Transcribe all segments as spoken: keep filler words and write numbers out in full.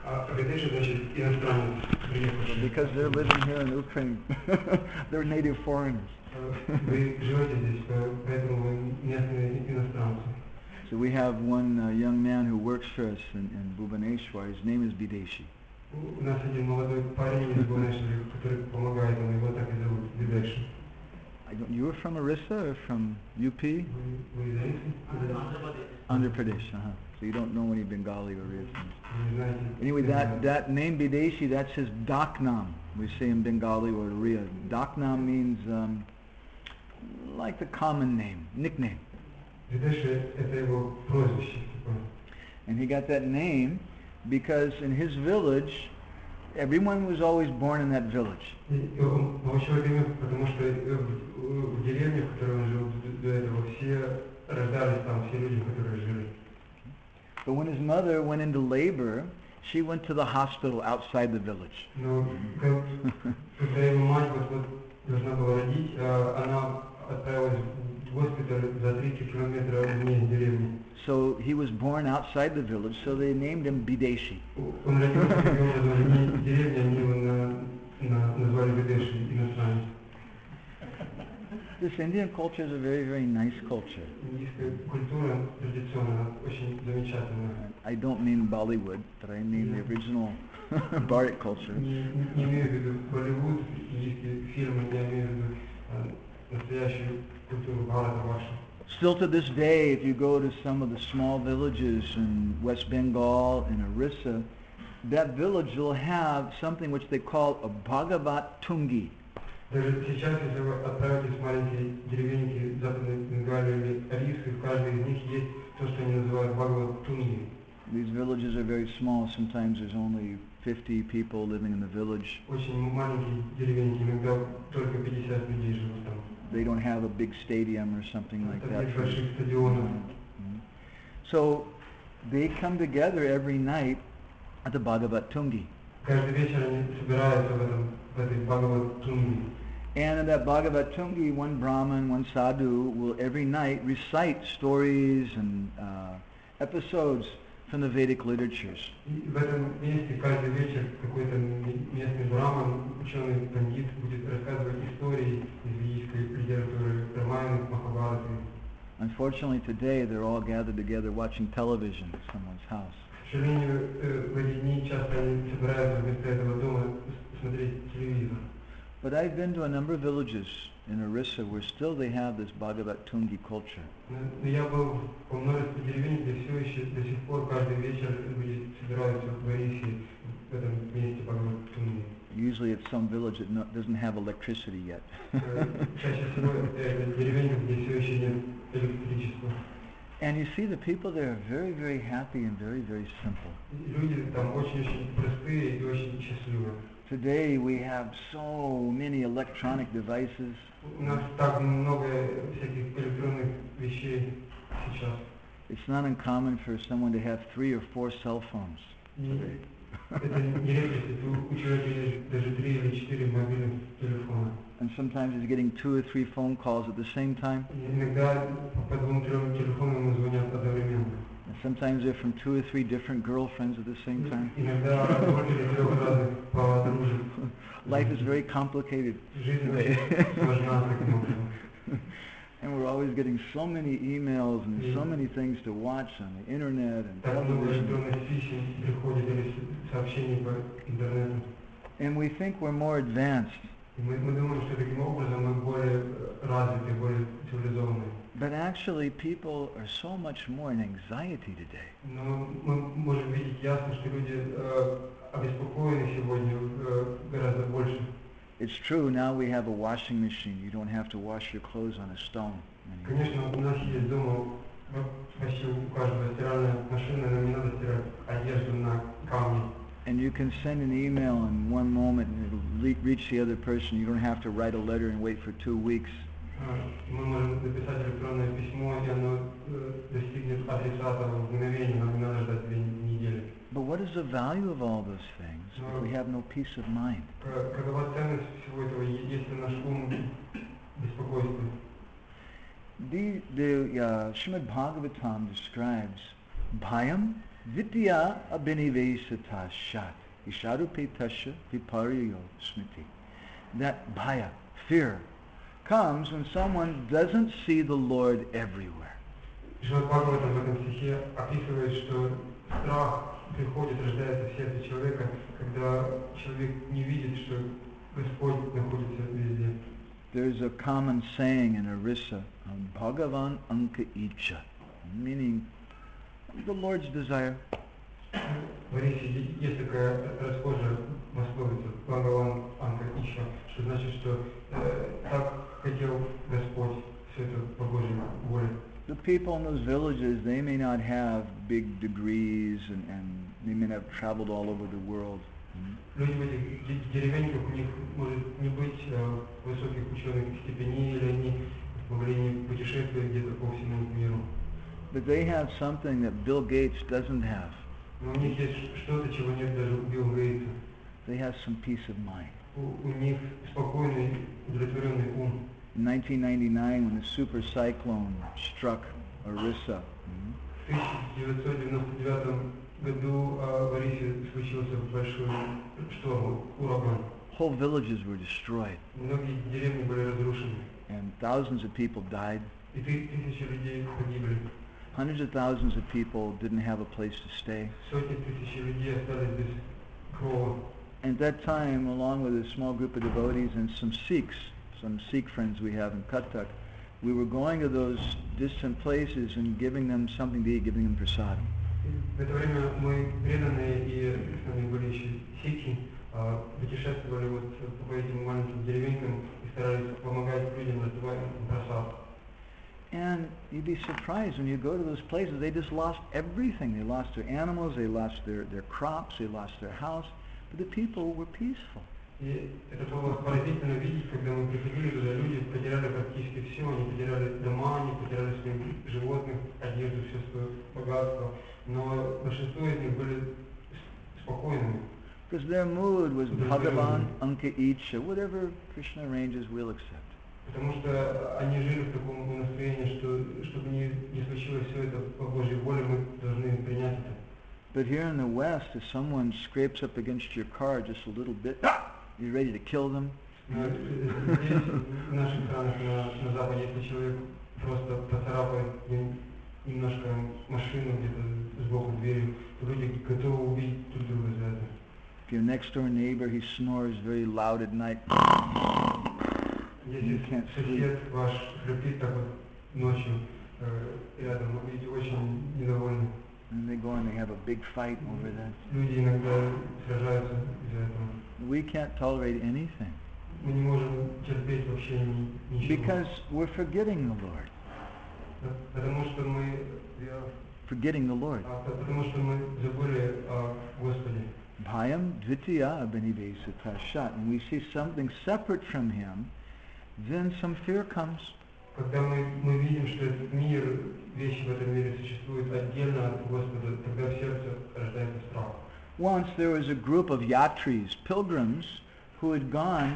Because they're living here in Ukraine, they're native foreigners. So we have one uh, young man who works for us in, in Bhubaneswar. His name is Videshi. I don't, you were from Orissa or from U P? Andhra Pradesh. Uh-huh. So you don't know any Bengali or Orissa. Anyway, that, that name Videshi, that's his Daknam. We say in Bengali or Oriya. Daknam means um, like the common name, nickname. And he got that name because in his village, everyone was always born in that village. But when his mother went into labor, she went to the hospital outside the village. So he was born outside the village, so they named him Bideshi. This Indian culture is a very, very nice culture. I don't mean Bollywood, but I mean the original Bharati culture. Still to this day, if you go to some of the small villages in West Bengal and Orissa, that village will have something which they call a Bhagavat Tungi. These villages are very small. Sometimes there's only fifty people living in the village. They don't have a big stadium or something like that. Mm-hmm. So they come together every night at the Bhagavat Tungi. And in that Bhagavat Tungi, one Brahmin, one sadhu will every night recite stories and uh, episodes from the Vedic literatures. Unfortunately today they're all gathered together watching television at someone's house. But I've been to a number of villages in Orissa where still they have this Bhagavat Tungi culture. Usually it's some village that no, doesn't have electricity yet. And you see the people there are very, very happy and very, very simple. Today we have so many electronic devices. It's not uncommon for someone to have three or four cell phones today. And sometimes he's getting two or three phone calls at the same time. And sometimes they're from two or three different girlfriends at the same time. Life is very complicated today. And we're always getting so many emails and so many things to watch on the internet and television. And we think we're more advanced. But actually people are so much more in anxiety today. It's true, now we have a washing machine. You don't have to wash your clothes on a stone anymore. And you can send an email in one moment and it'll le- reach the other person. You don't have to write a letter and wait for two weeks. But what is the value of all those things if we have no peace of mind? The, the uh, Srimad Bhagavatam describes bhayam Vidya abhinivesata shat. Isharupetasha viparyo smiti. That bhaya, fear, comes when someone doesn't see the Lord everywhere. Шримад Бхагаватам в этом стихе описывает, что страх приходит, рождается в сердце человека, когда человек не видит, что Господь находится везде. There's a common saying in Orissa, Bhagavan Anka Icha, meaning the Lord's desire. В Орисе есть такая расхожая пословица «Бхагаван Анка Ича», что значит, что э, так хотел Господь, все это по Божьей воле. The people in those villages, they may not have big degrees and, and they may not have traveled all over the world. Люди в этих деревеньках, у них может не быть э, высоких ученых степеней, или они могли не путешествовать где-то по всему миру. But they have something that Bill Gates doesn't have. Но у них есть что-то, чего нет даже у Билла Гейтса. They have some peace of mind. У, у них спокойный, удовлетворенный ум. In nineteen ninety-nine, when the super cyclone struck Orissa, В тысяча девятьсот девяносто девятом году э, в Орисе случился большой шторм, ураган. whole villages were destroyed, Многие деревни были разрушены, and thousands of people died. и ты- тысячи людей погибли. Hundreds of thousands of people didn't have a place to stay. Сотни тысяч людей остались без крова. And at that time, along with a small group of devotees and some Sikhs, some Sikh friends we have in Cuttack, we were going to those distant places and giving them something to eat, giving them prasadam. В это время мы преданные, и с нами были еще сикхи, а, путешествовали вот по этим маленьким деревенькам и старались помогать людям, раздавая им просад. And you'd be surprised when you go to those places, they just lost everything. They lost their animals, they lost their, their crops, they lost their house, but the people were peaceful. И это было поразительно видеть, когда мы приходили туда, люди потеряли практически все, они потеряли дома, они потеряли своих животных, одежду, все свое богатство, но большинство из них были с- спокойными. Because their mood was Bhagavan, Anka Icha, whatever Krishna arranges, we'll accept. Потому что они жили в таком настроении, что чтобы не, не случилось все это по Божьей воле, мы должны принять это. But here in the West, if someone scrapes up against your car just a little bit, you're ready to kill them. Но здесь, в наших странах на, на Западе, если человек просто поцарапает нем- немножко машину где-то сбоку дверью, то люди готовы убить друг друга за это. If your next door neighbor, he snores very loud at night, Если You can't сосед ваш храпит так вот ночью э, рядом, люди очень недовольны. and they go and they have a big fight over that. Люди иногда сражаются из-за этого. We can't tolerate anything Мы не можем терпеть вообще ни- ничего. because we're forgetting the Lord. П- Потому что мы, Forgetting the Lord. а, п- потому что мы забыли о Господе. Bhayam dvitiya abhinivesata shat. When we see something separate from Him, then some fear comes. Когда мы, мы видим, что этот мир, вещи в этом мире существуют отдельно от Господа, тогда в сердце рождается страх. Once there was a group of yatris, pilgrims, who had gone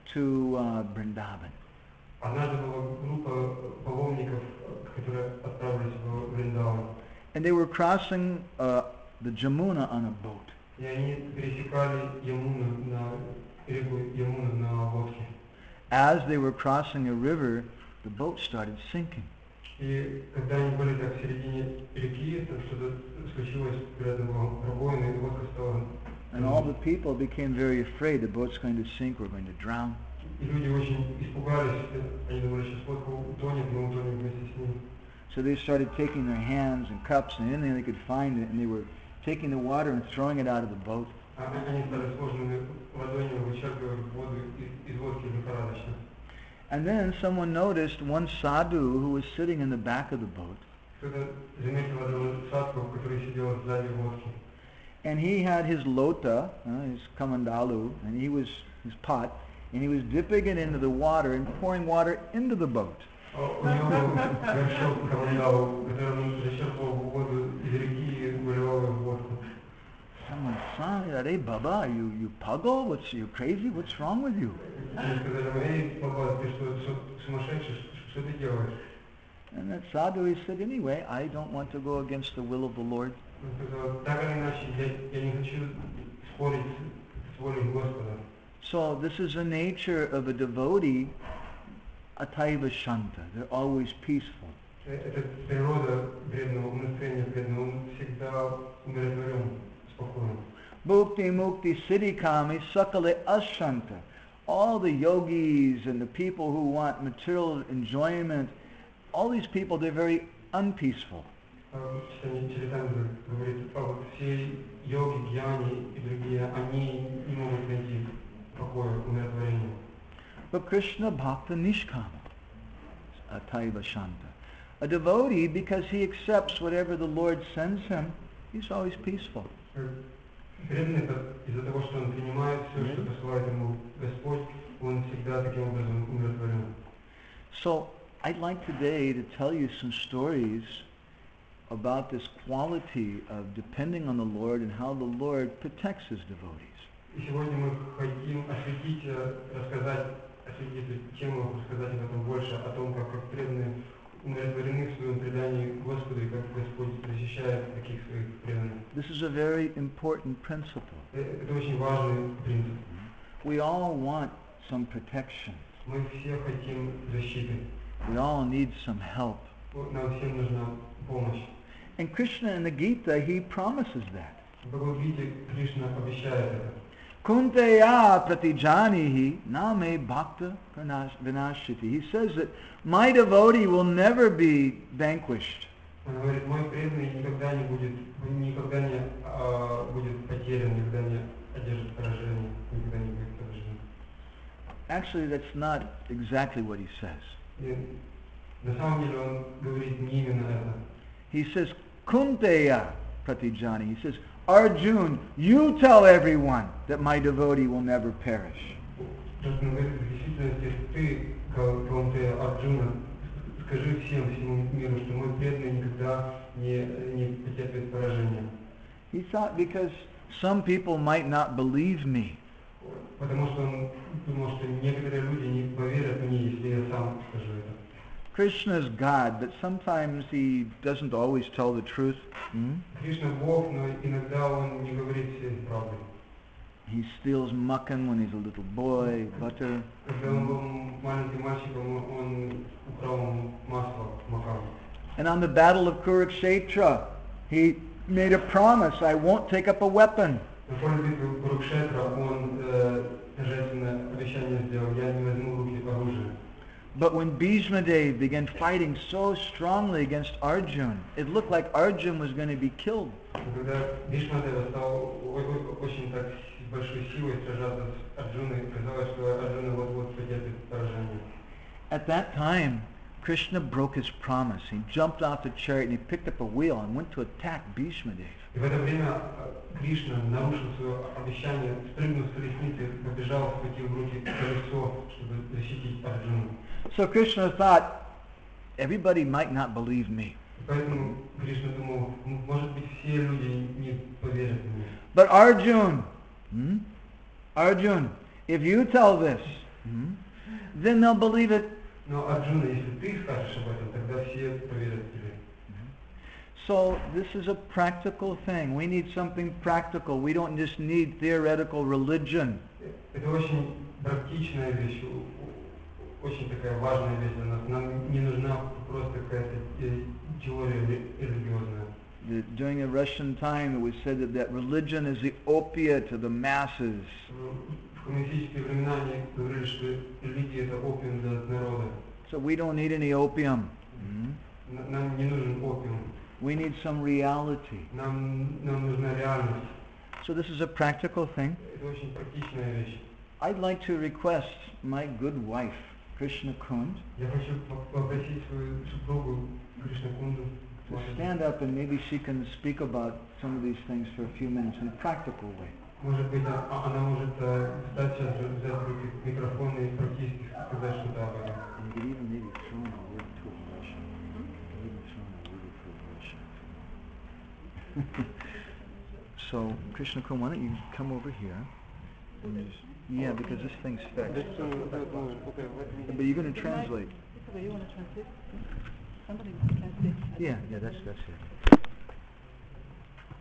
to uh, Vrindavan. Однажды была группа паломников, которые отправились в Вриндаван, And they were crossing uh, the Jamuna on a boat. и они пересекали Ямуну на реку Ямуну на лодке. As they were crossing a river, the boat started sinking. И когда они были так в середине реки, там что-то случилось, рядом была пробоина, и лодка стала. And all the people became very afraid the boat's going to sink, we're going to drown. И люди очень испугались, они думали, сейчас лодка утонет, мы утонем вместе с ним. So they started taking their hands and cups and anything they could find, and they were taking the water and throwing it out of the boat. А они стали сложными ладонями вычерпывать воду из, из лодки лихорадочно. And then someone noticed one sadhu who was sitting in the back of the boat, Кто-то заметил одного садку, который сидел сзади лодки. and he had his lota, uh, his kamandalu, and he was his pot, and he was dipping it into the water and pouring water into the boat. А у него был горшок кавандалу, которым он зачерпывал воду из реки и выливал ее в лодку. Someone said, "Hey, Baba, you you puggle? What's you crazy? What's wrong with you?" Они сказали ему: эй, папа, ты что, что, сумасшедший, что ты делаешь? And that sadhu, he said, "Anyway, I don't want to go against the will of the Lord." Он сказал, так или иначе, я, я не хочу спорить с, с волей Господа. So this is the nature of a devotee, ataiva shanta. They're always peaceful. Это природа преданного, настроение преданного, он всегда умиротворен, спокоен. Bhukti mukti siddhikami sakale ashanta. All the yogis and the people who want material enjoyment, all these people, they're very unpeaceful. Читание Чаритамры говорит, а вот все йоги, гьяни и другие, они не могут найти покоя, умиротворения. But Krishna bhakta nishkama, ataiva shanta. A devotee, because he accepts whatever the Lord sends him, he's always peaceful. Преданный из-за того, что он принимает все, что посылает ему Господь, он всегда таким образом умиротворен. So I'd like today to tell you some stories about this quality of depending on the Lord and how the Lord protects his devotees. И сегодня мы хотим осветить, рассказать, осветить эту тему, рассказать об этом больше, о том, как, как преданные умиротворены в своем предании Господу и как Господь защищает таких своих преданных. This is a very important principle. Это очень важный принцип. We all want some protection. Мы все хотим защиты. We all need some help. Нам всем нужна помощь. And Krishna in the Gita, he promises that. В Бхагавад-гите Кришна обещает это. Kunteya pratijanihi name bhakta vinashiti. He says that my devotee will never be vanquished. Он говорит, мой преданный никогда не будет, никогда не а, будет потерян, никогда не одержит поражение, никогда не будет поражен. Actually, that's not exactly what he says. И на самом деле он говорит не именно это. He says, Kunteya pratijani. He says, Arjun, you tell everyone that my devotee will never perish. Просто он говорит, в действительности ты, Каунтея Арджуна, скажи всем, всему миру, что мой преданный никогда не, не потерпит поражения. He thought because some people might not believe me. Потому что он думал, что некоторые люди не поверят мне, если я сам скажу это. Krishna is God, but sometimes he doesn't always tell the truth. Hmm? Кришна Бог, но иногда он не говорит всей правды. He steals mukkan when he's a little boy, butter. Когда он был маленьким мальчиком, он украл масло, макар. And on the battle of Kurukshetra, he made a promise, I won't take up a weapon. На поле битвы Курукшетра он торжественное обещание сделал, я не возьму в руки оружие. But when Bhishma Dev began fighting so strongly against Arjun, it looked like Arjun was going to be killed. Когда Бхишма Дева стал очень так с большой силой сражаться с Арджуной, казалось, что Арджуна вот-вот потерпит поражение. At that time, Krishna broke his promise. He jumped off the chariot and he picked up a wheel and went to attack Bhishma Dev. И в это время Кришна нарушил свое обещание, спрыгнув с колесницы, побежал, схватил в руки колесо, чтобы защитить Арджуну. So Krishna thought, everybody might not believe me. Поэтому Кришна думал, может быть, все люди не поверят мне. But Arjun, hmm? Arjun, if you tell this, hmm, then they'll believe it. Но Арджуна, если ты скажешь об этом, тогда все поверят тебе. So this is a practical thing. We need something practical. We don't just need theoretical religion. Это очень практичная вещь, очень такая важная вещь для нас. Нам не нужна просто какая-то теория религиозная. The, during the Russian time, it was said that, that religion is the opiate of the masses. В коммунистические времена они говорили, что религия это опиум для народа. So we don't need any opium. Mm-hmm. Нам не нужен опиум. We need some reality. Нам, нам нужна реальность. So this is a practical thing. Это очень практичная вещь. I'd like to request my good wife, Krishna Kund, Я хочу попросить свою супругу Кришна Кунду to stand up and maybe she can speak about some of these things for a few minutes in a practical way. Может быть, она может встать сейчас, взять в руки микрофон и практически сказать что-то об этом. And you could even maybe throw in a word to a Russian. Even throw in a word to a Russian. So, Krishna Kund, why don't you come over here? And just, yeah, because this thing's fixed. But you're going to translate. Okay, you want to translate? Somebody must translate. Yeah, yeah, that's that's it.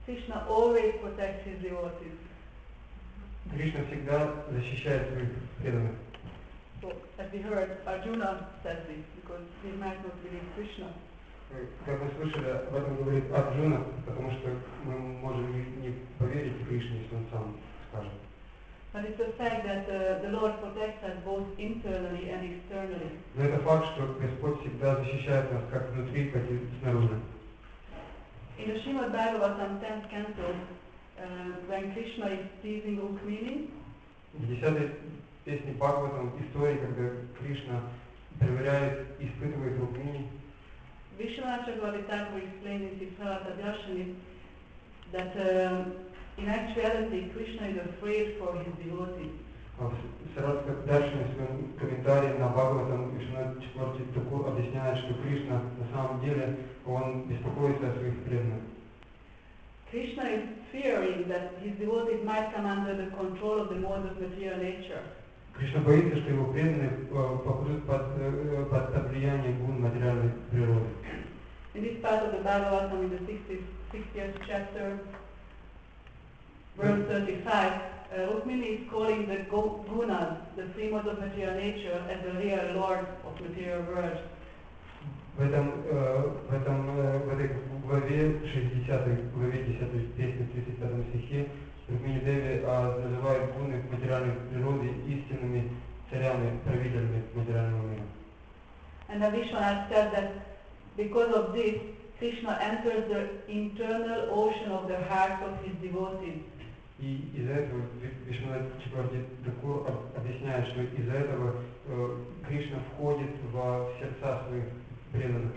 Krishna always protects his devotees. Кришна всегда защищает своих преданных. So, as we heard, Arjuna says this because he might not believe Krishna. Как мы слышали, об этом говорит Арджуна, потому что мы можем не, не поверить Кришне, если он сам скажет. But it's a fact that uh, the Lord protects us both internally and externally. Но это факт, что Господь всегда защищает нас как внутри, так и снаружи. In the Srimad Bhagavatam tenth canto, uh, when Krishna is teasing Rukmini, В десятой песне Бхагаватам истории, когда Кришна проверяет, испытывает Рукмини, Vishwanath Chakravarti Thakur explained in his Bharata Darshani that um, in actuality Krishna is afraid for his devotees. в Саратха Даршине в своем комментарии на Бхагаватам Вишванат Чакраварти Тхакур объясняет, что Кришна на самом деле он беспокоится о своих преданных. Krishna is fearing that his devotees might come under the control of the modes of material nature. Кришна боится, что его преданные попадут под, под, под влияние гун материальной природы. In this part of the Bhagavatam, in the sixtieth chapter, verse thirty-five, uh, Rukmini is calling the go- gunas, the three modes of material nature, as the real lord of material world. В этом, э, в этом, э, в этой главе, шестидесятой главе десятой песни, тридцать пятом стихе, Рукмини Деви а, называет гуны материальной природы истинными царями, правителями материального мира. And then Vishwanath says that because of this, Krishna enters the internal ocean of the hearts of his devotees. И из-за этого Вишванат Чакраварти Тхакур объясняет, что из-за этого э, Кришна входит в сердца своих преданных.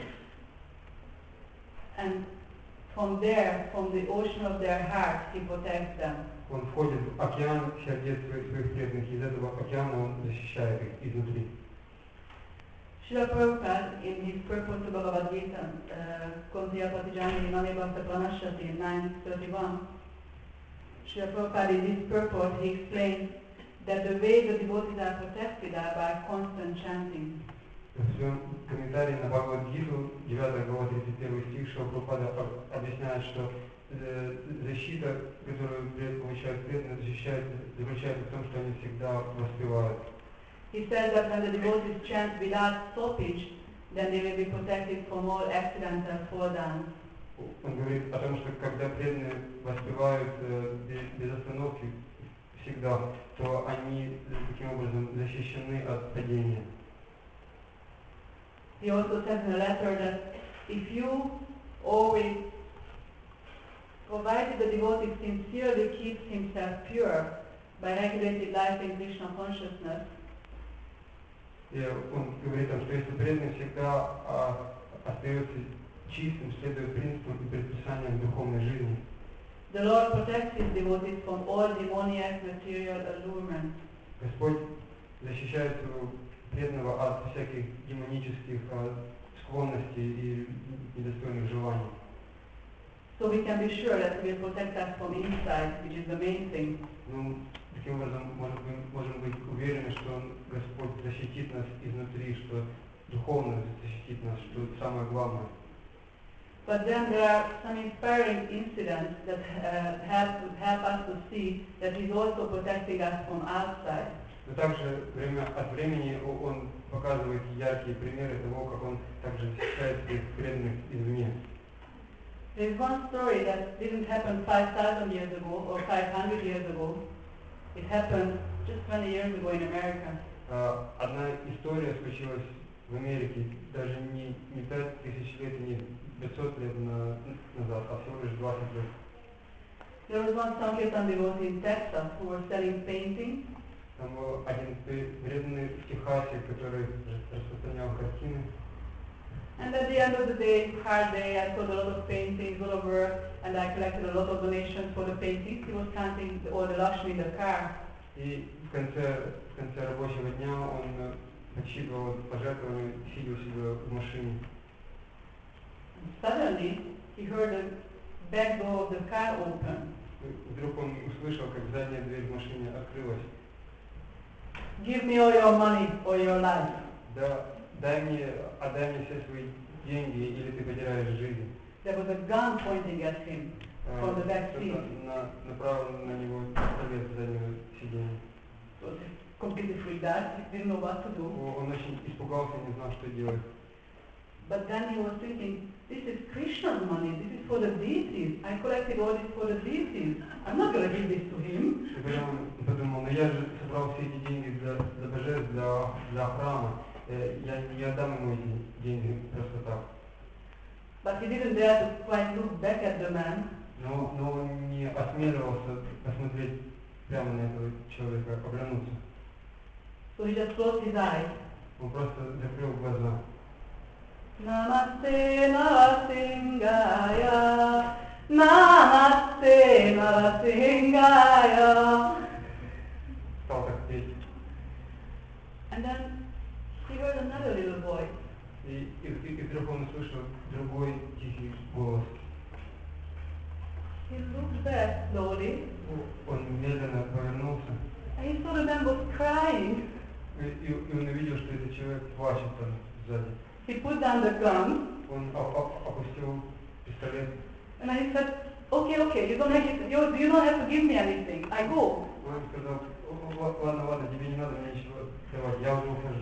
And from there, from the ocean of their hearts, he protects them. Он входит в океан сердец своих, своих преданных, из этого океана он защищает их изнутри. Srila Prabhupada, in his purport to Bhagavad Gita, uh, Kuntiya Patijani Manibhakta Pranashati in nine thirty-one, Srila Prabhupada, in this purport, he explains that the way the devotees are protected are by constant chanting. В своем комментарии на Бхагавад-гиту, девятая глава, тридцать первый стих, Шрила Прабхупада объясняет, что э, защита, которую получают преданные, защищает, заключается в том, что они всегда воспевают. He says that when the devotees chant without stoppage, then they will be protected from all accidental fall downs. Он говорит о том, что когда преданные воспевают э, без, без остановки всегда, то они э, таким образом защищены от падения. He also says in a letter that if you always, provided the devotee sincerely keeps himself pure by regulated life in Krishna consciousness, И он говорит, что если преданный всегда а, остается чистым, следует принципам и предписаниям духовной жизни, the Lord protects his devotees from all demoniac material allurements. Господь защищает своего преданного от всяких демонических а, склонностей и недостойных желаний. So we can be sure that he will protect us from inside, which is the main thing. Ну, таким образом, может, мы можем быть уверены, что Он, Господь, защитит нас изнутри, что духовно защитит нас, что самое главное. But then there are some inspiring incidents that uh, help, help us to see that he's also protecting us from outside. Но также время от времени Он показывает яркие примеры того, как Он также защищает своих преданных извне. There is one story that didn't happen five thousand years ago or five hundred years ago. It happened just twenty years ago in America. Uh, одна история случилась в Америке даже не, не пять тысяч лет, не пятьсот лет на, назад, а всего лишь двадцать лет. There was one Sankirtan devotee in Texas who was selling paintings. Там был один преданный в Техасе, который распространял картины. And at the end of the day, hard day, I sold a lot of paintings, a lot of work, and I collected a lot of donations for the paintings. He was counting all the Lakshmi in the car. И в конце, в конце рабочего дня он подсчитывал пожертвования, сидя у себя в машине. And suddenly, he heard the back door of the car open. Вдруг он услышал, как задняя дверь в машине открылась. Give me all your money or your life. Да, дай мне, отдай мне все свои деньги, или ты потеряешь жизнь. There was a gun pointing at him. from the back seat. На, направлен на него пистолет с заднего сиденья. So he completely freaked out, he didn't know what to do. Он очень испугался, не знал, что делать. But then he was thinking, this is Krishna's money, this is for the deities. I collected all this for the deities. I'm not going to give this to him. И потом он подумал, ну я же собрал все эти деньги для, для божеств, для, для храма. Я не отдам ему эти деньги просто так. But he didn't dare to quite look back at the man. Но, но он не осмеливался посмотреть прямо на этого человека, обернуться. So he just closed his eyes. Он просто закрыл глаза. Namaste Narasingaya, Namaste Narasingaya. Стал так петь. And then he heard another little voice. И, и, и, и вдруг он услышал другой тихий голос. He looked back slowly. Он медленно повернулся. And he saw the man was crying. И, и, и он увидел, что этот человек плачет там сзади. He put down the gun. Он опустил пистолет. And he said, okay, okay, you don't have to, you, you don't have to give me anything. I go. Он сказал, ладно, ладно, тебе не надо мне ничего давать, я уже ухожу.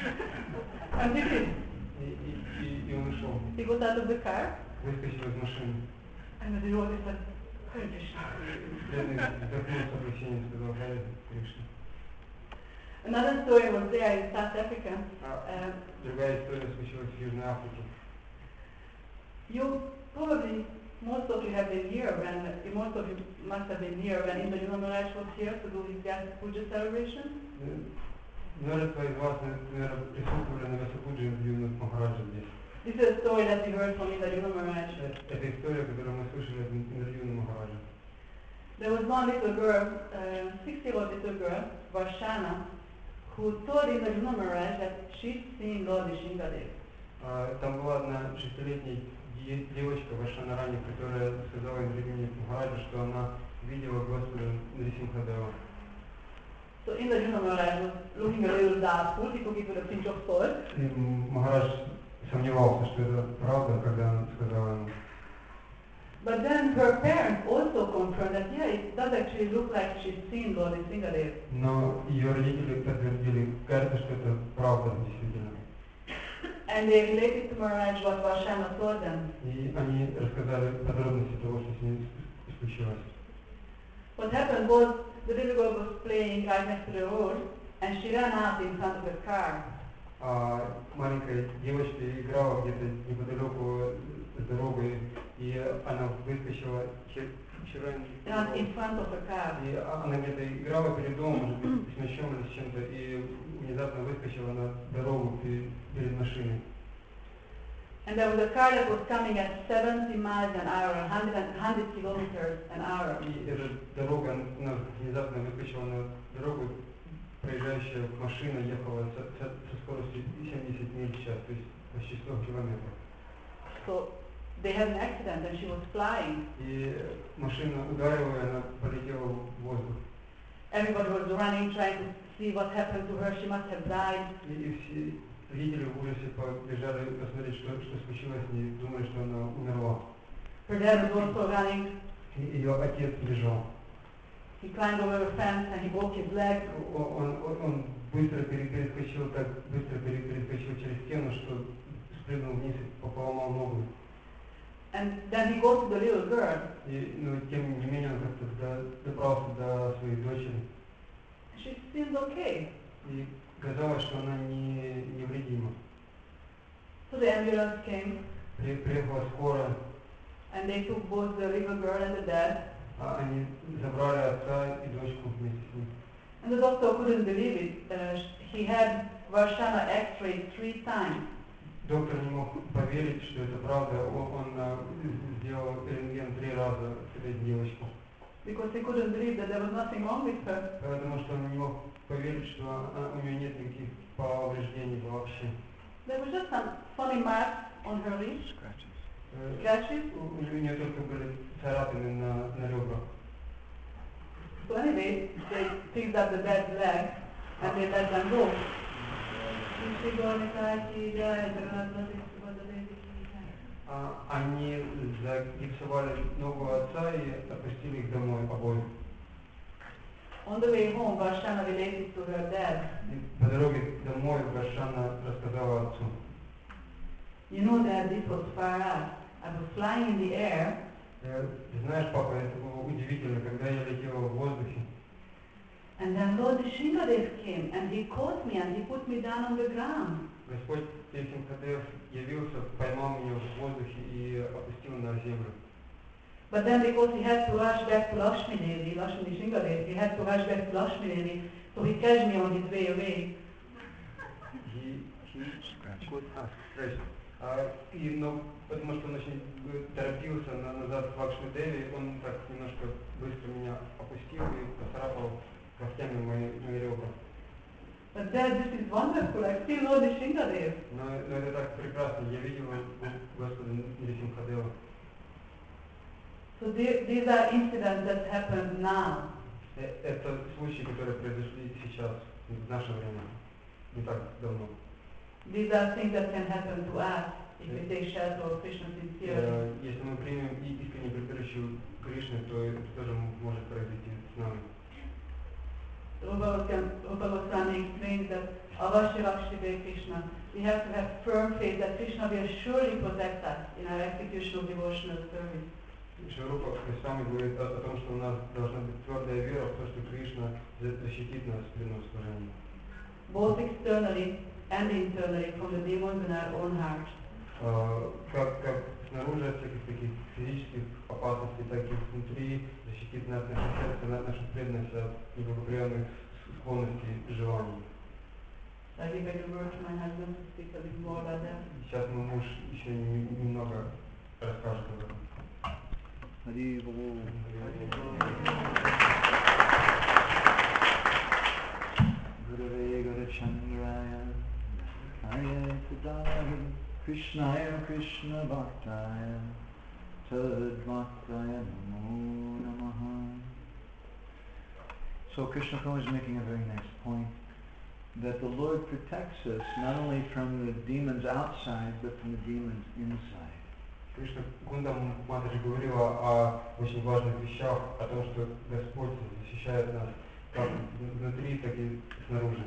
And he did. И, и, и, и он ушел. He got out of the car. Выскочил из машины. And the devotee said, Hare Krishna. Бедный вздохнул с облегчением, сказал, Харе Кришна. Another story was there in South Africa. Uh, Другая история случилась в Южной Африке. You probably, most of you have been here when, most of you must have been here when Indra Maharaj was here to do his Vyasa Puja celebration. Множество из вас, наверное, присутствовали на Vyasa Puja Indra Махараджа здесь. This is a story that we heard from Indra Maharaj. Это история, которую мы слышали от Indra Махараджа. There was one little girl, a uh, six-year-old little girl, Varshana, who told Indra Maharaj that she'd seen Lord Nishingadev. Там была одна шестилетняя девочка Варшана Рани, которая сказала Индра Махараджу, что она видела Господа Нрисимхадева. So Indra Maharaj was looking a little doubtful, he took it with a pinch of salt. И Махарадж сомневался, что это правда, когда она сказала ему. But then her parents also confirmed that yeah, it does actually look like she's seen Lord Nrsimhadev. Но ее родители подтвердили, кажется, что это правда действительно. And they related to Maharaj what Varshana told them. И они рассказали подробности того, что с ней случилось. What happened was the little girl was playing right next to the road, and she ran out in front of the car. А маленькая девочка играла где-то неподалеку с дорогой, и она выскочила Not in front of the car. И она где-то играла перед домом, может быть, с мячом или с чем-то, и внезапно выскочила на дорогу перед машиной. And there was a car that was coming at seventy miles an hour, one hundred kilometers an hour. И эта дорога, она внезапно выскочила на дорогу, проезжающая машина ехала со, со, со скоростью семьдесят миль в час, то есть почти сто километров. So they had an accident and she was flying. И машина ударила, и она полетела в воздух. Everybody was running, trying to see what happened to her. She must have died. И, и все зрители в ужасе побежали посмотреть, что, что случилось с ней, думали, что она умерла. Her dad was also running. И ее отец бежал. He climbed over the fence and he broke his leg. Он, он, он быстро перескочил, так быстро перескочил через стену, что спрыгнул вниз и поломал ногу. And then he goes to the little girl. И, но тем не менее он как-то до, добрался до своей дочери. She seems okay. И казалось, что она не невредима. So the ambulance came. При, приехала скорая. And they took both the little girl and the dad. А они забрали отца и дочку вместе с ним. And the doctor couldn't believe it. Uh, he had Varshana X-rayed three times. Доктор не мог поверить, что это правда. Он, он uh, сделал рентген три раза с этой девочкой. Because he couldn't believe that there was nothing wrong with her. Потому что он не мог поверить, что она, у нее нет никаких повреждений вообще. There was just some funny marks on her wrist. Scratches. Uh, Scratches. у, у нее только были царапины на, на ребрах. So anyway, they picked up the dad's leg and they let them go. А, они загипсовали ногу отца и отпустили их домой обоих. On the way home, Varshana related to her dad. И по дороге домой Варшана рассказала отцу. You know, Dad, this was far out. I was flying in the air. Э, Знаешь, папа, это было удивительно, когда я летела в воздухе. And then Lord Shingadev came and he caught me and he put me down on the ground. Господь Симхадев явился, поймал меня в воздухе и опустил на землю. But then because he had to rush back to Lakshmi Devi, Lakshmi Shingadev, he had to rush back to Lakshmi Devi, so he catch me on his way away. He, he could, а, scratch. А, и, ну, потому что он очень торопился на, назад к Лакшми Деви, он так немножко быстро меня опустил и поцарапал когтями мои, мои ребра. But Dad, this is wonderful. I still know the Shingadev. Но, но это так прекрасно, я видел Господа Нрисимхадева. So the, these are incidents that happen now. Это случаи, которые произошли сейчас, в наше время, не так давно. These are things that can happen to us if we take shelter of Krishna sincerely. Если мы примем искренне прибежище Кришны, то это тоже может произойти с нами. Rupa Goswami explains that Avashya Vakshite Krishna, we have to have firm faith that Krishna will surely protect us in our execution of devotional service. Шрупа Госвами говорит о, о том, что у нас должна быть твердая вера в то, что Кришна защитит нас в преданном служении. Both externally and internally from the demons in our own heart. Uh, как, как снаружи от всяких таких физических опасностей, так и внутри защитит нас, наше сердце, нашу преданность от неблагоприятных склонностей и желаний. I give a word to my husband to speak a bit more about that. Сейчас мой муж еще немного расскажет об этом. Hari Bol. Gurave Gaurachandraya Hare Sudaya Krishnaya Krishna Bhaktaya Tadvaktaya Namo Namaha. So Krishna Prabhu is making a very nice point that the Lord protects us not only from the demons outside but from the demons inside. Кришна Кунда Матаджи говорила о очень важных вещах, о том, что Господь защищает нас как внутри, так и снаружи.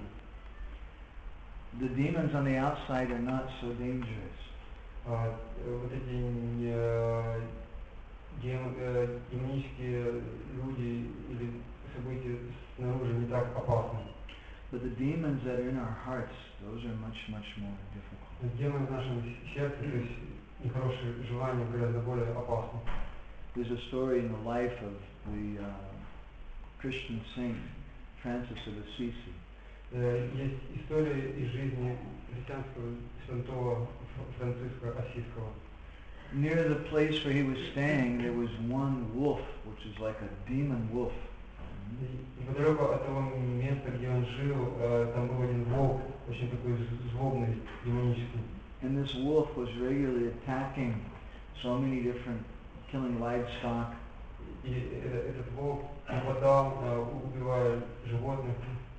The demons on the outside are not so dangerous. Uh, вот эти uh, дем, uh, демонические люди или события снаружи не так опасны. But the demons that are in our hearts, those are much, much more difficult. Демоны в нашем сердце, то есть нехорошие желания, гораздо более опасны. There's a story in the life of the uh, Christian saint Francis of Assisi. Uh, есть история из жизни христианского святого Франциска Ассизского. Near the place where he was staying, there was one wolf, which is like a demon wolf. Неподалеку от того места, где он жил, там был один волк, очень такой злобный, демонический. And this wolf was regularly attacking so many different, killing livestock. И этот волк нападал, убивая животных.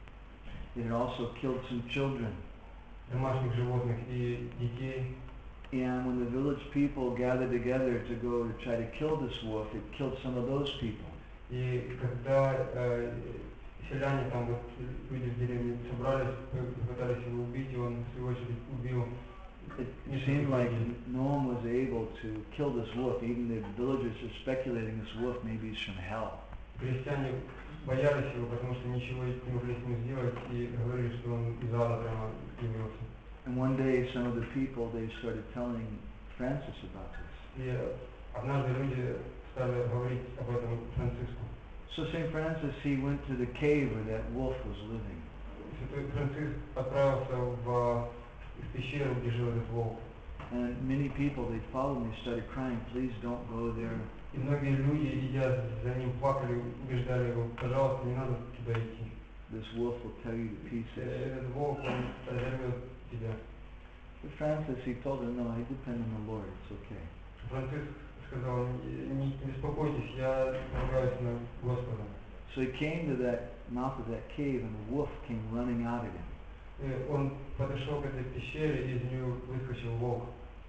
It had also killed some children. Домашних животных и детей. And when the village people gathered together to go to try to kill this wolf, it killed some of those people. И когда э, селяне, там вот люди в деревне собрались, пытались его убить, и он в свою очередь убил. It seemed like no one was able to kill this wolf. Even the villagers were speculating this wolf maybe is from hell. Крестьяне боялись его, потому что ничего не могли с ним сделать, и говорили, что он из ада прямо явился. And one day some of the people, they started telling Francis about this. И однажды люди стали говорить об этом Франциску. So Saint Francis, he went to the cave where that wolf was living. Святой Франциск отправился в пещеру, где жил этот волк. And many people, they followed him, they started crying, please don't go there. И многие люди, идя за ним, плакали, убеждали его, пожалуйста, не надо туда идти. This wolf will tear you to pieces. Этот волк, он разорвет тебя. But Francis, he told him, no, I depend on the Lord, it's okay. Франциск сказал, не беспокойтесь, я полагаюсь на Господа. So he came to that mouth of that cave, and a wolf came running out at him. Он подошел к этой пещере, и из нее выскочил волк.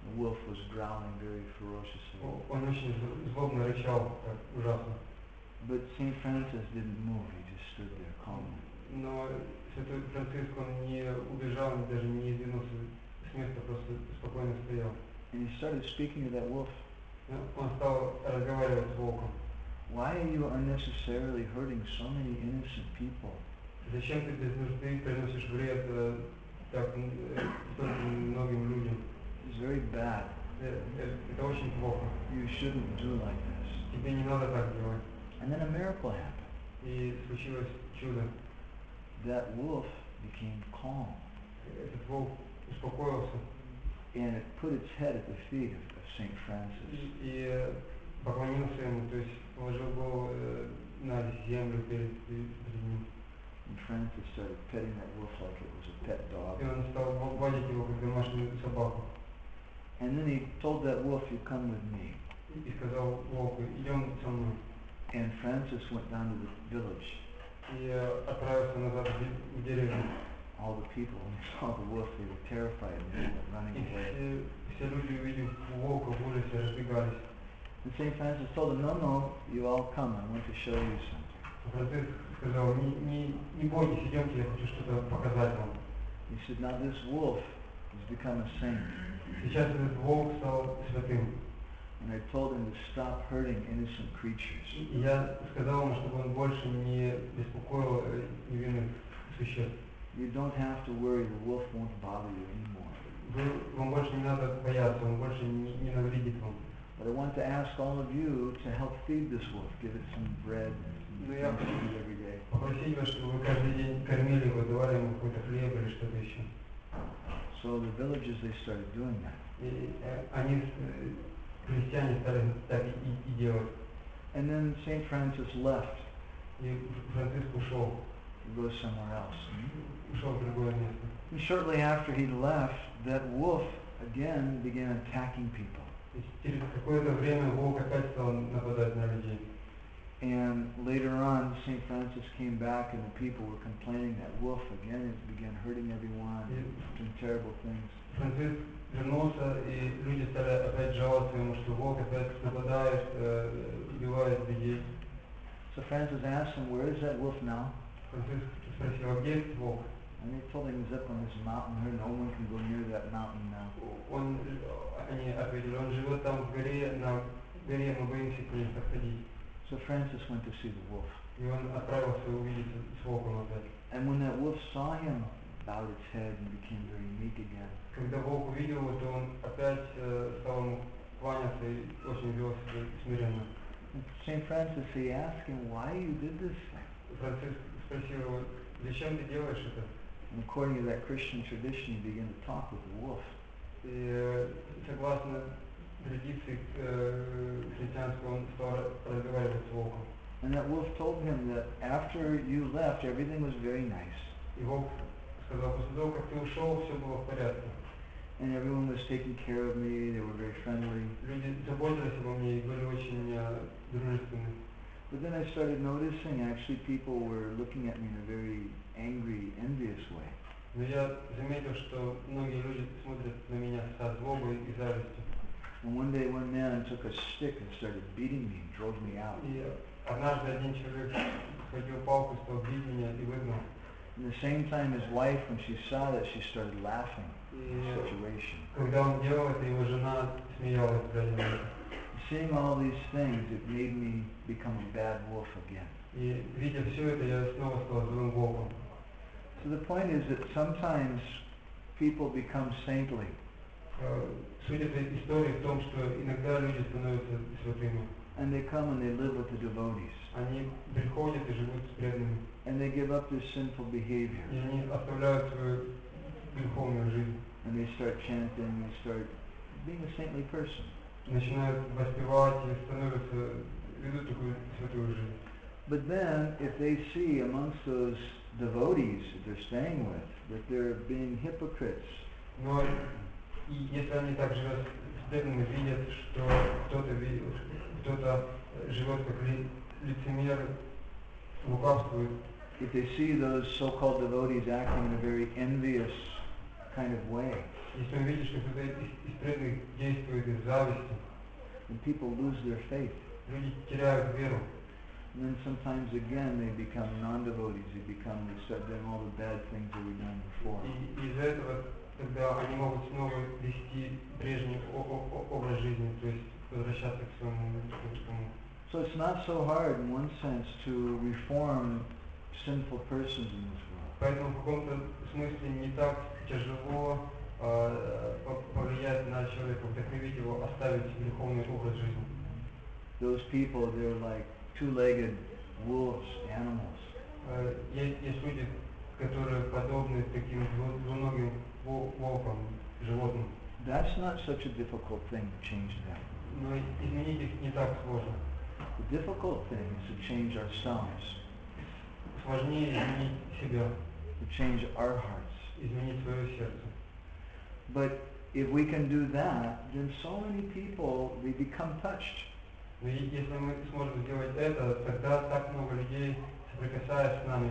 The wolf was growling very ferociously. О- Он очень зл- злобно рычал, так ужасно. But Saint Francis didn't move, he just stood there calmly. Но святой Франциск, он не убежал, даже не сдвинулся с места, просто спокойно стоял. And he started speaking to that wolf. Но Он стал разговаривать с волком. Why are you unnecessarily hurting so many innocent people? Зачем ты без нужды приносишь вред э, так э, столько многим людям? It's very bad. Э, э, Это очень плохо. You shouldn't do like this. Тебе не надо так делать. And then a miracle happened. И случилось чудо. That wolf became calm. Этот волк успокоился And it put its head at the feet of, of Saint Francis. и, и э, поклонился ему, то есть положил голову э, на землю перед, перед перед ним. And Francis started petting that wolf like it was a pet dog. И он стал гладить его как домашнюю собаку. And then he told that wolf, you come with me. И сказал волку, идем со мной. And Francis went down to the village. И э, отправился назад в де- в деревню. All the people, when they saw the wolf, they were terrified and they went running И away. все, все люди, увидев волка в ужасе, разбегались. And Saint Francis told them, no, no, you all come, I want to show you something. Франциск сказал, не, не, не бойтесь, идемте, я хочу что-то показать вам. He said, now this wolf has become a saint. Сейчас этот волк стал святым. And I told him to stop hurting innocent creatures. И я сказал ему, чтобы он больше не беспокоил э, невинных существ. You don't have to worry, the wolf won't bother you anymore. Вы, вам больше не надо бояться, он больше не, не навредит вам. But I want to ask all of you to help feed this wolf, give it some bread and some Ну, я things to eat every day. попросить вас, чтобы вы каждый день кормили его, давали ему какой-то хлеб или что-то еще. So the villagers, they started doing that. И э, они, э, христиане, стали так и, и- и делать. And then Saint Francis left И Франциск ушел, to go somewhere else. ушел в другое место. And shortly after he left, that wolf again began attacking people. То есть через какое-то время волк опять стал нападать на людей. And later on, Saint Francis came back and the people were complaining that wolf again has began hurting everyone, doing terrible things. Франциск вернулся, и люди стали опять жаловаться ему, что волк опять нападает, э, убивает людей. So Francis asked him, where is that wolf now? Франциск спросил, а где этот волк? And they told him he's up on this mountain here, no one can go near that mountain now. Он, они ответили, он живет там в горе, на горе мы боимся к ней подходить. So Francis went to see the wolf. И он отправился увидеться с волком опять. And when that wolf saw him, bowed its head and became very meek again. Когда волк увидел его, то он опять э, стал ему кланяться и очень вел себя смиренно. And Saint Francis, he asked him, why you did this thing? Франциск спросил его, зачем ты делаешь это? And according to that Christian tradition, he began to talk with the wolf. И э, согласно традиции э, христианской, он стал разговаривать с волком. And that wolf told him that after you left, everything was very nice. И волк сказал, после того, как ты ушел, все было в порядке. And everyone was taking care of me, they were very friendly. Люди заботились обо мне и были очень э, дружественны. But then I started noticing actually people were looking at me in a very angry, envious way. Но я заметил, что многие люди смотрят на меня со злобой и завистью. And one day one man took a stick and started beating me and drove me out. И однажды один человек схватил палку, стал бить меня и выгнал. At the same time, his wife, when she saw that, she started laughing at the И situation. когда он делал это, его жена смеялась ради него. Seeing all these things, it made me become a bad wolf again. И видя все это, я снова стал злым волком. So the point is that sometimes people become saintly. Э, Суть этой истории в том, что иногда люди становятся святыми. And they come and they live with the devotees. Они приходят и живут с преданными. And they give up this sinful behavior. И они оставляют свою греховную жизнь. And they start chanting, they start being a saintly person. Начинают воспевать и становятся, ведут такую святую жизнь. But then, if they see amongst those devotees that they're staying with, that they're being hypocrites, Но и если они так живут с преданными, видят, что кто-то ви- кто-то живет как ли- лицемер, лукавствует, if they see those so-called devotees acting in a very envious kind of way, Если он видит, что кто-то из, из преданных действует из зависти, then people lose their faith. люди теряют веру. And then sometimes again they become non-devotees, they become, they start doing all the bad things that were done before. И из-за этого тогда они могут снова вести прежний о- о- о- образ жизни, то есть возвращаться к своему такому. So it's not so hard in one sense to reform sinful persons in this world. Поэтому в каком-то смысле не так тяжело э, по- повлиять на человека, вдохновить его, оставить греховный образ жизни. Those people, they're like two-legged wolves, animals. Э, Есть, есть люди, которые подобны таким дву- двуногим вол- волкам, животным. That's not such a difficult thing to change them. Но изменить их не так сложно. The difficult thing is to change ourselves, Сложнее изменить себя, to change our hearts. изменить свое сердце. But if we can do that, then so many people, they become touched. Но и если мы сможем сделать это, тогда так много людей, соприкасаясь с нами,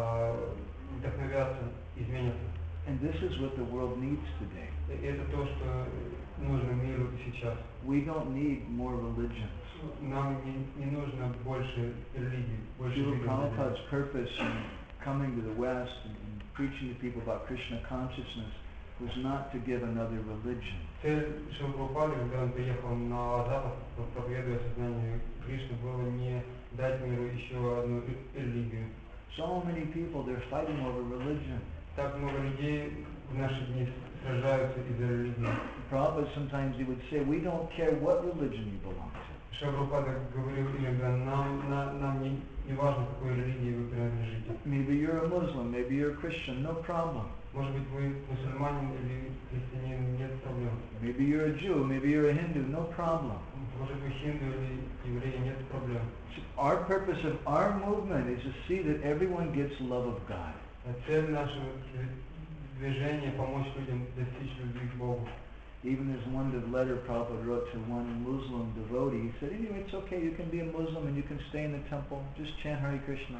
э, вдохновятся, изменятся. And this is what the world needs today. И это то, что нужно миру сейчас. We don't need more religions. Нам не, не нужно больше религии, больше Srila религии. Prabhupada's purpose in coming to the West and, and preaching to people about Krishna consciousness was not to give another religion. Цель Шрилы Прабхупады, когда он приехал на Запад, проповедуя сознание Кришны, было не дать миру еще одну религию. So many people, they're fighting over religion. Так много людей в наши дни сражаются из-за религии. Prabhupada sometimes he would say, we don't care what religion you belong to. Шрила Прабхупада говорил иногда, нам, на, нам не, не важно, какой религии вы принадлежите. Maybe you're a Muslim, maybe you're a Christian, no problem. Может быть, вы мусульманин или христианин, нет проблем. Maybe you're a Jew, maybe you're a Hindu, no problem. Может, вы хинду или еврей, нет проблем. Our purpose of our movement is to see that everyone gets love of God. Цель нашего движения — помочь людям достичь любви к Богу. Even there's one letter Prabhupada wrote to one Muslim devotee. He said, anyway, it's okay, you can be a Muslim and you can stay in the temple, just chant Hare Krishna.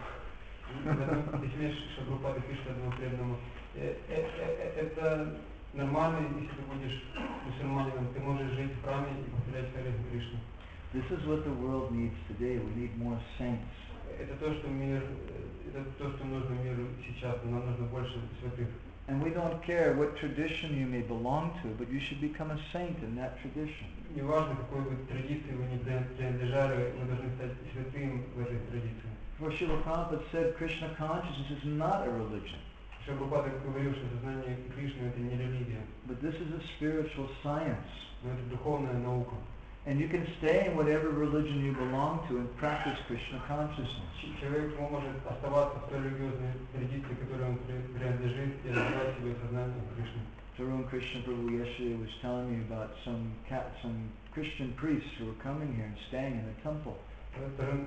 В одном письме Шрила Прабхупада пишет одному преданному: «Э, э, э, это нормально, если ты будешь мусульманином, ты можешь жить в храме и повторять Харе Кришну». This is what the world needs today. We need more saints. Это то, что мир, это то, что нужно миру сейчас. Нам нужно больше святых. And we don't care what tradition you may belong to, but you should become a saint in that tradition. Неважно, какой бы традиции вы не принадлежали, вы должны стать святым в этой традиции. For Srila Prabhupada said Krishna consciousness is not a religion, Шрила Прабхупада говорил, что сознание Кришны — это не религия, but this is a spiritual science. но это духовная наука. And you can stay in whatever religion you belong to and practice Krishna consciousness. Ч- Человек может оставаться в той религиозной традиции, которой он при- принадлежит, и развивать себе сознание Кришны. Tarun Krishna Prabhu yesterday was telling me about some cat, some Christian priests who were coming here and staying in the temple. Тарун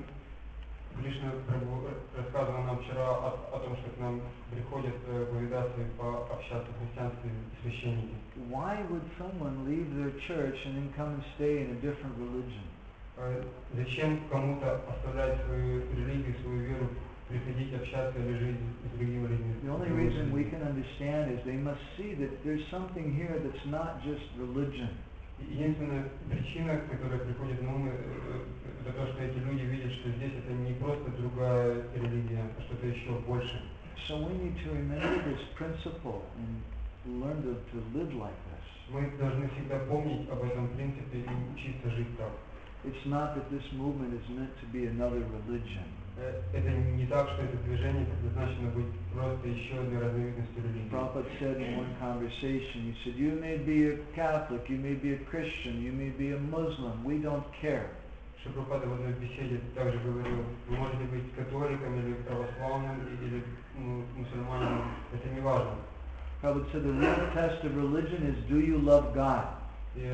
Кришна Прабху рассказывал нам вчера о, о том, что к нам приходят э, повидаться и пообщаться христианские священники. Why would someone leave their church and then come and stay in a different religion? Э, Зачем кому-то оставлять свою религию, свою веру, приходить общаться или жить с другими людьми? The only reason we can understand is they must see that there's something here that's not just religion. Единственная причина, которая приходит на ум, э, это то, что эти люди видят, что здесь это не просто другая религия, а что-то еще больше. So we need to remember this principle and learn to, to live like this. Мы должны всегда помнить об этом принципе и учиться жить так. It's not that this movement is meant to be another religion. Э, Это не так, что это движение предназначено быть просто еще одной разновидностью религии. Prabhupada said in one conversation, he said, you may be a Catholic, you may be a Christian, you may be a Muslim, we don't care. Шрила Прабхупада в одной беседе также говорил: вы можете быть католиком или православным, или ну, мусульманином, это не важно. Prabhupada said the real test of religion is, do you love God? И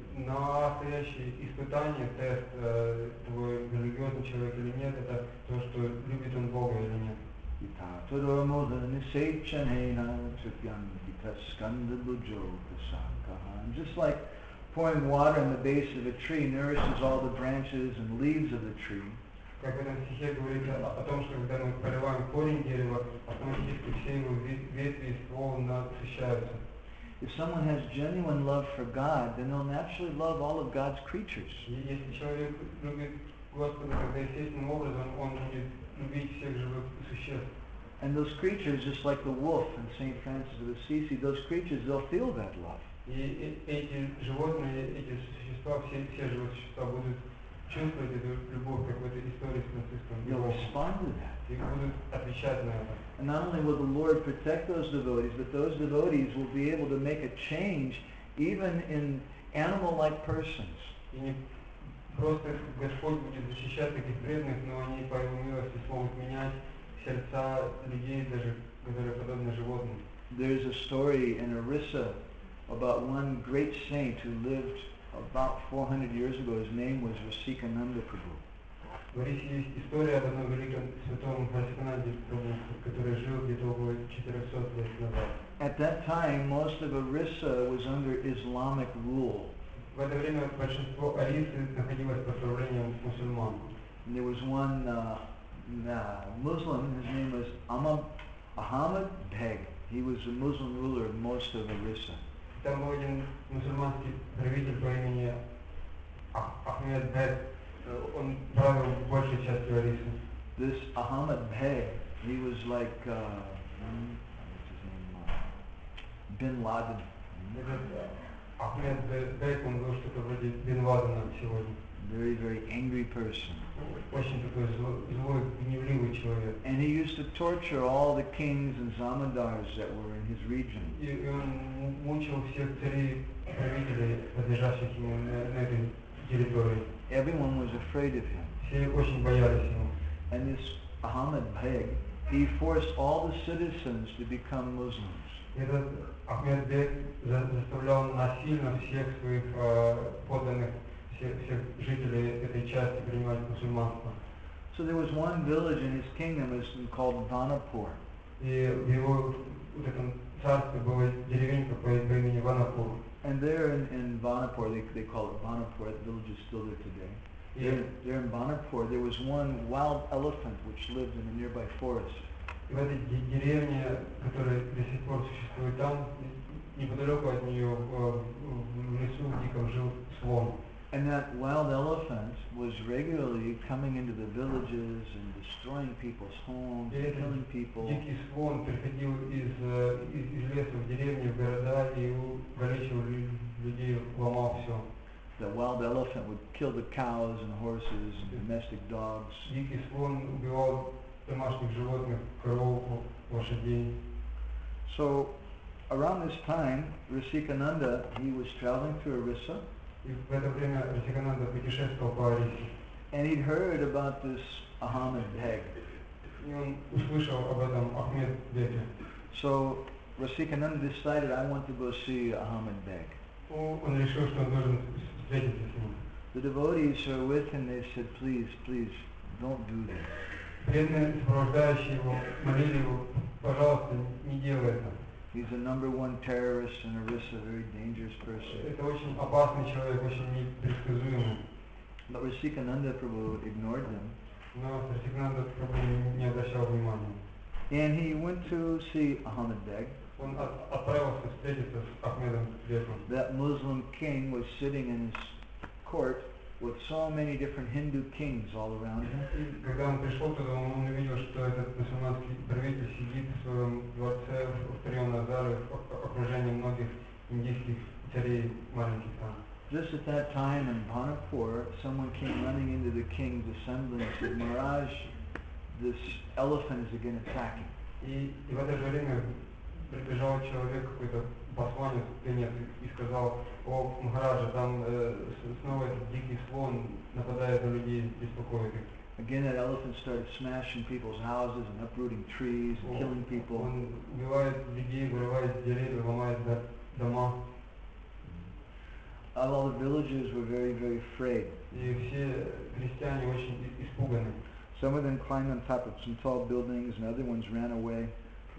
настоящее испытание, тест, э, твой религиозный человек или нет, это то, что любит он Бога или нет. And just like pouring water in the base of a tree nourishes all the branches and leaves of the tree, Как в этом стихе говорится о, о том, что когда мы поливаем корень дерева, автоматически все его ве- ветви и ствол насыщаются. if someone has genuine love for God, then they'll naturally love all of God's creatures. И если человек любит Господа, тогда естественным образом он будет любить всех живых существ. And those creatures, just like the wolf in Saint Francis of Assisi, those creatures, they'll feel that love. И эти животные, эти существа, все, все живые существа будут чувствовать эту любовь, как в этой истории с Франциском. They'll respond to that. И будут отвечать на это. And not only will the Lord protect those devotees, but those devotees will be able to make a change even in animal-like persons. И не просто Господь будет защищать таких преданных, но они по Его милости смогут менять сердца людей, даже которые подобны животным. There's a story in Orissa about one great saint who lived about four hundred years ago. His name was Rasikananda Prabhu. В Орисе есть история об одном великом святом Расикананде Прабху, который жил где-то около четырехсот лет назад. At that time, most of Orissa was under Islamic rule. В это время большинство Орисы находилось под правлением мусульман. And there was one uh, uh, Muslim, his name was Ahmad, Ahmad Beg. He was the Muslim ruler of most of Orissa. Там был один мусульманский правитель по имени Ахмед Бек. Он правил большей частью Орисы. This Ahmad Beg, he was like, uh, what's his name, uh, Bin Laden. Этот Ахмед Бек, он был что-то вроде Бин Ладена сегодня. Very, very angry person. Очень такой злой, гневливый человек. And he used to torture all the kings and zamindars that were in his region. И он мучил всех царей, правителей, подлежащих ему на, на этой территории. Everyone was afraid of him. Все очень боялись его. And this Ahmad Beg, he forced all the citizens to become Muslims. Этот Ахмед Бек заставлял насильно всех своих э, подданных, всех, всех жителей этой части принимать мусульманство. So there was one village in his kingdom was called Vanapur. И в его в этом царстве была деревенька по, по имени Ванапур. And there in, in Vanapur, they, they call it Vanapur, the village is still there today. There, there in Vanapur, there was one wild elephant which lived in a nearby forest. И в этой деревне, которая до сих пор существует там, неподалеку от нее, в, в лесу в диком жил слон. And that wild elephant was regularly coming into the villages and destroying people's homes, and killing people. Дикий слон приходил из, из, из леса в деревню, в города и укалечивал людей, ломал все. The wild elephant would kill the cows and horses and domestic dogs. Дикий слон убивал домашних животных, коров, лошадей. So around this time, Rasikananda, he was traveling through Orissa. И в это время Расикананда путешествовал по Орисе. And he'd heard about this Ahmad Beg. И он услышал об этом Ахмед Беке. So Rasikananda decided, I want to go see Ahmad Beg. Он решил, что он должен встретиться с ним. The devotees who were with him, they said, please, please, don't do this. Преданные, сопровождающие его, молили его, пожалуйста, не делай это. He's the number one terrorist in Orissa, a very dangerous person. Это очень опасный человек, очень непредсказуемый. But Rasikananda Prabhu ignored them. Но Расикананда Прабху не обращал внимания. And he went to see Ahmad Beg. Он от, отправился встретиться с Ахмедом Беком. That Muslim king was sitting in his court with so many different Hindu kings all around him. И когда он пришел туда, он увидел, что этот мусульманский правитель сидит в своем дворце, в приемном зале, в окружении многих индийских царей маленьких там. Just at that time in Bhanapur, someone came running into the king's assembly and said, Maharaj, this elephant is again attacking. И, и в это же время прибежал человек, какой-то посланец, принес, и сказал: о, Махараджа, там э, снова этот дикий слон нападает на людей, беспокоит их. Again, that elephant started smashing people's houses and uprooting trees and killing people. Он убивает людей, вырывает деревья, ломает дома. All the villagers were very, very afraid. И все крестьяне очень испуганы. Some of them climbed on top of some tall buildings and other ones ran away.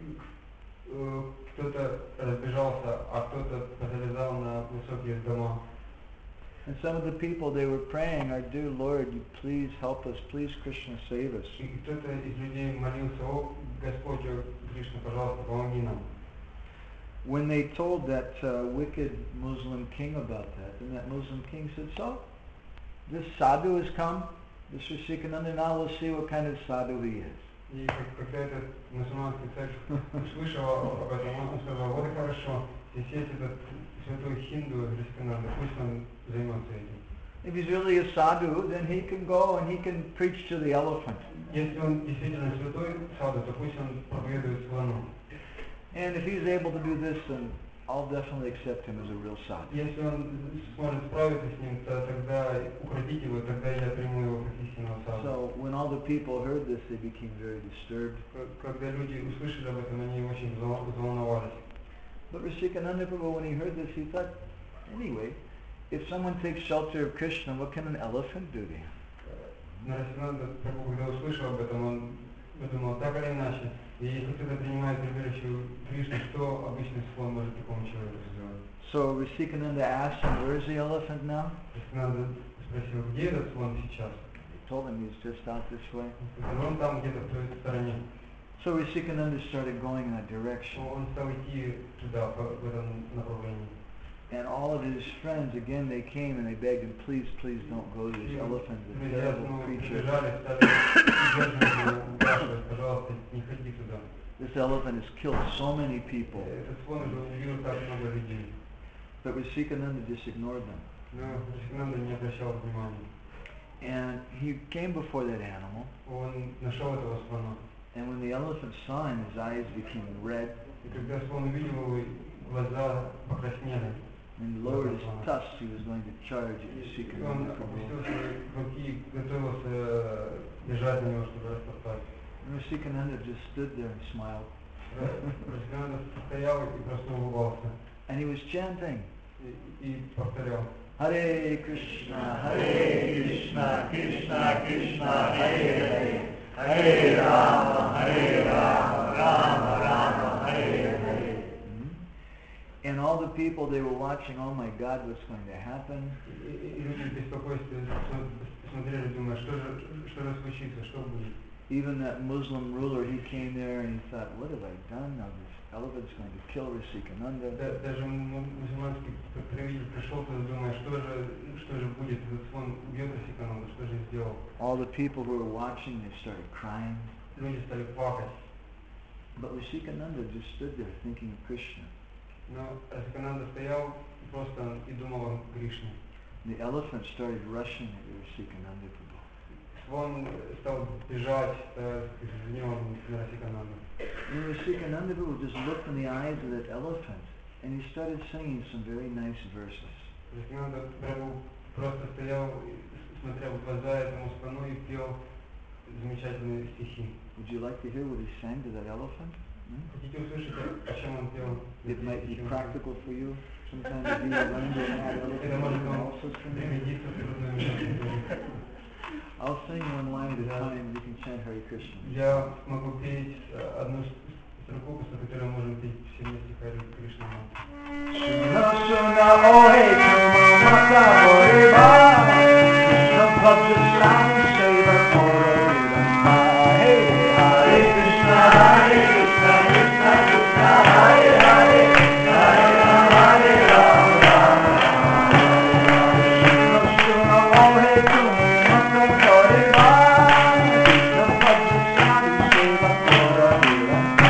Кто-то разбежался, а кто-то залезал на высокие дома. And some of the people, they were praying, our dear Lord, you please help us, please Krishna save us. И кто-то из людей молился: о, Господь, о, Кришна, пожалуйста, помоги нам. when they told that uh, wicked Muslim king about that, and that Muslim king said, so, this sadhu has come, this Rasikananda, now we'll see what kind of sadhu he is. И как- когда этот мусульманский царь услышал об этом, он сказал, вот и хорошо, если есть этот святой хинду Расикананда, пусть он займется этим. If he's really a sadhu, then he can go and he can preach to the elephant. Если он действительно святой саду, то пусть он проповедует слону. And if he's able to do this, then I'll definitely accept him as a real sadhu. Если он сможет справиться с ним, то тогда укротить его, тогда я приму его как истинного саду. So when all the people heard this, they became very disturbed. К- Когда люди услышали об этом, они очень взвол- взволновались. But Rasikananda Prabhu, when he heard this, he thought, anyway, if someone takes shelter of Krishna, what can an elephant do to him? Но Расикананда Прабху, когда услышал об этом, он подумал так или иначе, и если кто-то принимает прибежище у Кришны, что обычный слон может такому человеку сделать? So Rasikananda asked him, where is the elephant now? Расикананда спросил, где этот слон сейчас? He told him he's just out this way. Он сказал, он там где-то в той стороне. So Rasikananda started going in that direction. Он стал идти туда, по- в этом направлении. And all of his friends, again, they came and they begged him, please, please don't go to this elephant, it's a Друзья terrible снова creature. прибежали, стали удерживать его, упрашивать, пожалуйста, не ходи туда. This elephant has killed so many people. Этот слон уже убил так много людей. But Rasikananda just ignored them. Но Расикананда не обращал внимания. And he came before that animal, Он нашел этого слона. and when the elephant saw him, his eyes became red, И когда слон увидел его, глаза покраснели. and he lowered his tusks, he was going to charge at И он Rasikananda Prabhu. опустил свои руки и готовился бежать на него, чтобы растоптать. And Rasikananda just stood there and smiled. Расикананда стоял и просто улыбался. And he was chanting, И, и повторял. Hare Krishna, Hare Krishna, Krishna Krishna, Hare Hare, Hare Rama, Hare Rama, Rama Rama, Hare Hare. Hmm? And all the people, they were watching, oh my God, what's going to happen? И, и- и люди в беспокойстве смо- смотрели, думая, что же, что же случится, что будет. Even that Muslim ruler, he came there and he thought, what have I done? Now this elephant's going to kill Rasikananda. Да- Даже му- мусульманский правитель пришел туда, думая, что же, что же будет, этот слон убьет Расикананду, что же сделал. All the people who were watching, they started crying. Люди стали плакать. But Rasikananda just stood there thinking of Krishna. Но Расикананда стоял просто и думал о Кришне. The elephant started rushing at Rasikananda Prabhu. Слон стал бежать э, с гневом на Расикананду. And Rasikananda Prabhu just looked in the eyes of that elephant and he started singing some very nice verses. Расикананда Прабху просто стоял, и смотрел в глаза этому слону и пел замечательные стихи. Would you like to hear what he sang to that elephant? Hmm? Хотите услышать, о чем он пел? It might be practical for you. Sometimes if you run into an elephant, Это you может can вам also sing. пригодиться в трудную минуту. I'll sing one line at a time and you can chant Hare Krishna. Я могу петь э, одну с- строку, после которой можем петь все вместе Харе Кришна. Suna suna ohe tuma mata boriba, Krishna bhajya slam seva kora niranta. Hey, Hare Krishna, Hare Krishna, Krishna Krishna, Hare Hare, Hare Rama, Hare Rama, Rama Rama, Hare Hare. Suna suna ohe tuma mata boriba, Krishna bhajya slam seva kora niranta.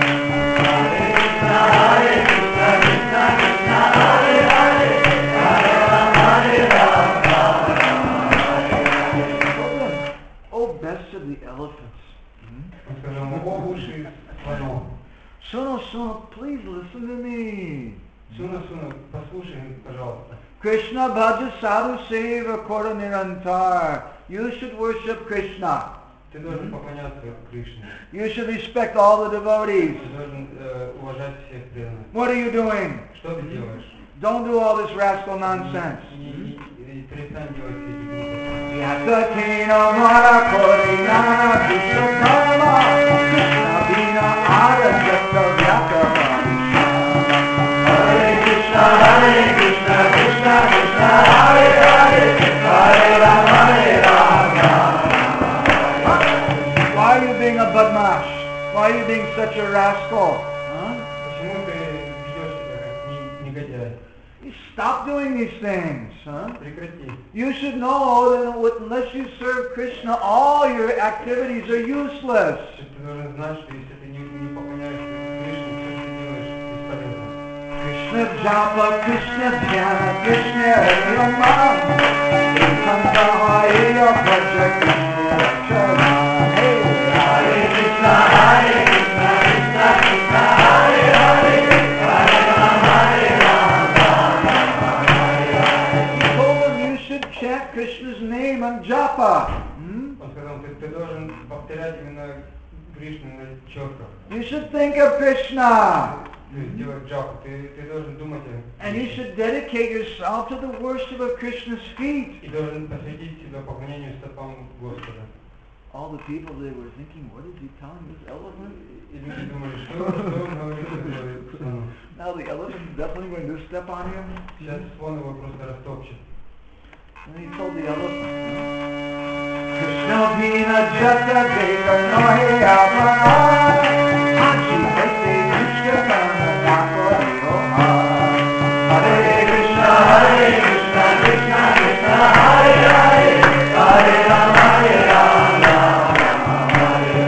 Hare Krishna, Hare Krishna, Krishna Krishna, Hare Hare, Hare Rama, Hare Rama, Rama Rama, Hare Hare. Oh, best of the elephants. Hmm? Он сказал ему, о, уши слонов. Suno, Suno, please listen to me. Суна, Суна, послушай, пожалуйста. Krishna bhaja sadhu seva kora nirantar. You should worship Krishna. Ты должен поклоняться Кришне. You should respect all the devotees. Ты должен э, уважать всех преданных. What are you doing? Что ты делаешь? Don't do all this rascal nonsense. И, и- и- и перестань делать все эти глупости. Yasatina mara korina vishwakarma Krishna bina arajata vyakavanisha. Hare Krishna, Hare Krishna, Krishna Krishna, Hare Hare, Hare Rama, Hare Rama. Why are you being a badmash? Why are you being such a rascal? Huh? Почему ты ведешь Stop doing these things, huh? Прекрати. You should know that unless you serve Krishna, all your activities are useless. Ты должен знать, что если ты не, не поклоняешься Кришне, все, что ты делаешь, бесполезно. Krishna japa, Krishna dhyana, Krishna rama, ekanta hariya bhaja Krishna rachana. Hey, Hare Krishna, Hare Krishna, Krishna Krishna, Hare Hare, Hare Rama, Hare Rama, Rama Hare Hare. He told them you should chant Krishna's name and japa. Hmm? Он сказал, ты, ты должен повторять именно Кришну четко. You should think of Krishna. То есть делать джапу, ты, ты должен думать о And you should dedicate yourself to the worship of Krishna's feet. и должен посвятить себя поклонению стопам Господа. All the people, they were thinking, what is he telling this elephant? И люди думали, что, что он говорит этому слону. Now the elephant's definitely going to step on him. Сейчас слон его просто растопчет. And he told the elephant, Krishna Vina Jata Deva Nohi Avana Hachi Hate Krishna Nako Yoha Hare Krishna, Hare Krishna, Krishna Krishna, Hare Hare, Hare Rama, Hare Rama, Rama Hare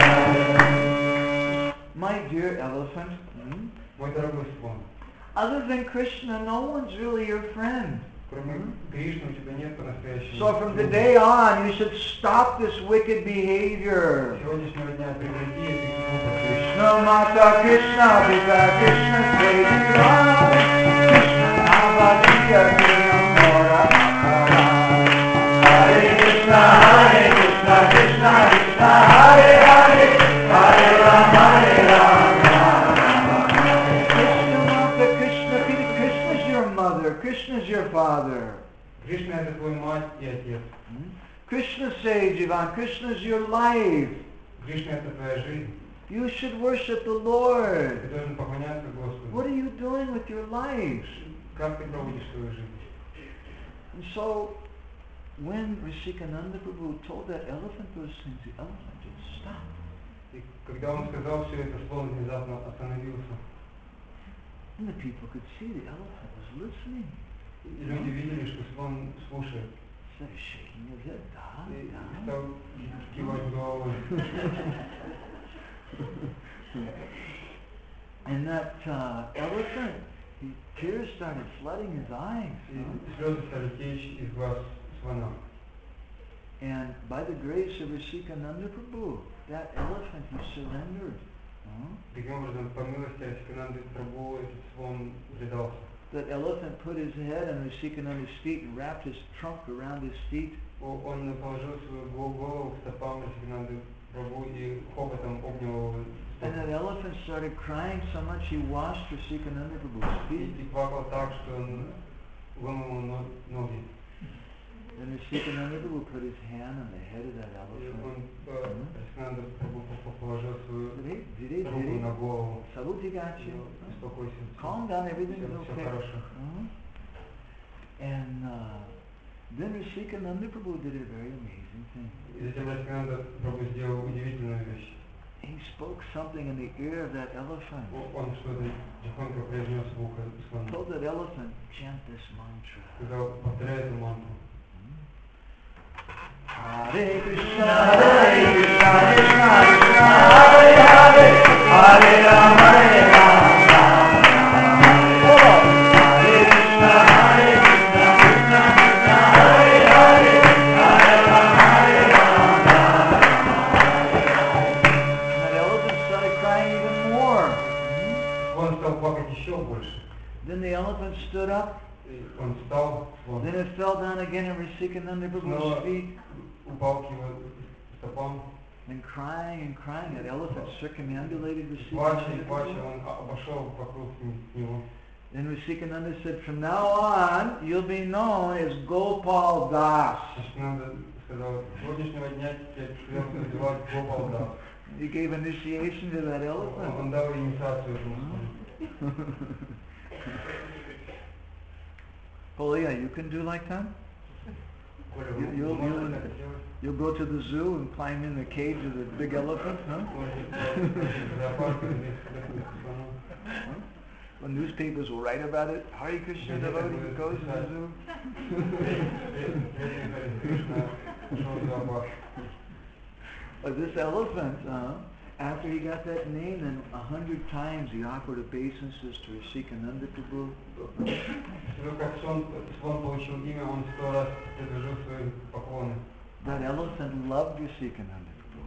Hare. My dear elephant, hmm? Мой дорогой слон, Other than Krishna, no one's really your friend. кроме Кришны у тебя нет по-настоящему. So from today on, you should stop this wicked behavior. С сегодняшнего дня прекрати эти глупости. Krishna Mata Krishna Pita Krishna Sevitra Krishna Navadiya Priyamora Akara Hare Krishna, Hare Krishna, Krishna Krishna, Hare Hare, Hare Rama, Hare Rama, Rama Hare Krishna Mata Krishna Pita. Krishna's your mother, Krishna's your father. Кришна это твой мать и отец. Krishna saves Jivan, Krishna's your life. Кришна это твоя жизнь. You should worship the Lord. Ты должен поклоняться Господу. What are you doing with your life? Как ты проводишь свою жизнь? And so, when Rishikananda Prabhu told that elephant those things, the elephant just stopped. И когда он сказал все это, слон внезапно остановился. And the people could see the elephant was listening. И люди видели, что слон слушает. Instead of shaking his head, da, И da. стал кивать головой. And that uh, elephant, the tears started flooding his eyes. И Huh? слезы стали течь из глаз слона. And by the grace of Rishikananda Prabhu, that elephant, he surrendered. Huh? Таким образом, по милости Rishikananda Прабhu, этот слон предался. That elephant put his head on Rishikananda's feet and wrapped his trunk around his feet. Он положил свою голову к стопам Rishikananda Прабhu и хоботом обнял его. And that elephant started crying so much he washed Rishikananda Prabhu's feet. И плакал так, что он вымыл ноги. Then Rishikananda Prabhu put his hand on the head of that И elephant. он, Rishikananda Прабhu положил свою Did he? Did he? руку Did he? на голову. Saluti got you. Успокойся. Calm down, everything's Все, все okay. хорошо. Uh-huh. And uh, then Rishikananda Prabhu did a very amazing thing. И затем Rishikananda Прабhu сделал удивительную вещь. He spoke something in the ear of that elephant. Он что-то тихонько произнес в ухо слону. Told that elephant, chant this mantra. Сказал, повторяй эту мантру. Hare Krishna, Hare Krishna, Krishna Krishna, Hare Hare, Hare Rama, Hare Rama, Rama Hare Krishna, Hare Krishna, Krishna Krishna, Hare Hare, Hare Rama, Hare Rama, Rama. That elephant started crying even more. Он стал плакать еще больше. Then the elephant stood up. И он встал, слон Then it fell down again at Rishikananda Prabhu's feet. упал к его стопам. And crying and crying, that elephant circumambulated Плача и Rishikananda плача, Prabhu. он обошел вокруг него. Then Rishikananda said, from now on, you'll be known as Gopal Das. Rishikananda сказал, с сегодняшнего дня тебя придется называть Гопал Дас. He gave initiation to that Он elephant. дал инициацию этому слону. Polya, you can do like that? Коля, You- вы you'll- можете you'll- так сделать? You'll go to the zoo and climb in the cage of the big elephant, huh? Можете в зоопарк или к слону? Well, newspapers will write about it. Hare Krishna devotee goes to the zoo. But this elephant, uh, after he got that name, then a hundred times he offered obeisances to Rasikananda Prabhu. That elephant loved Rasikananda Prabhu.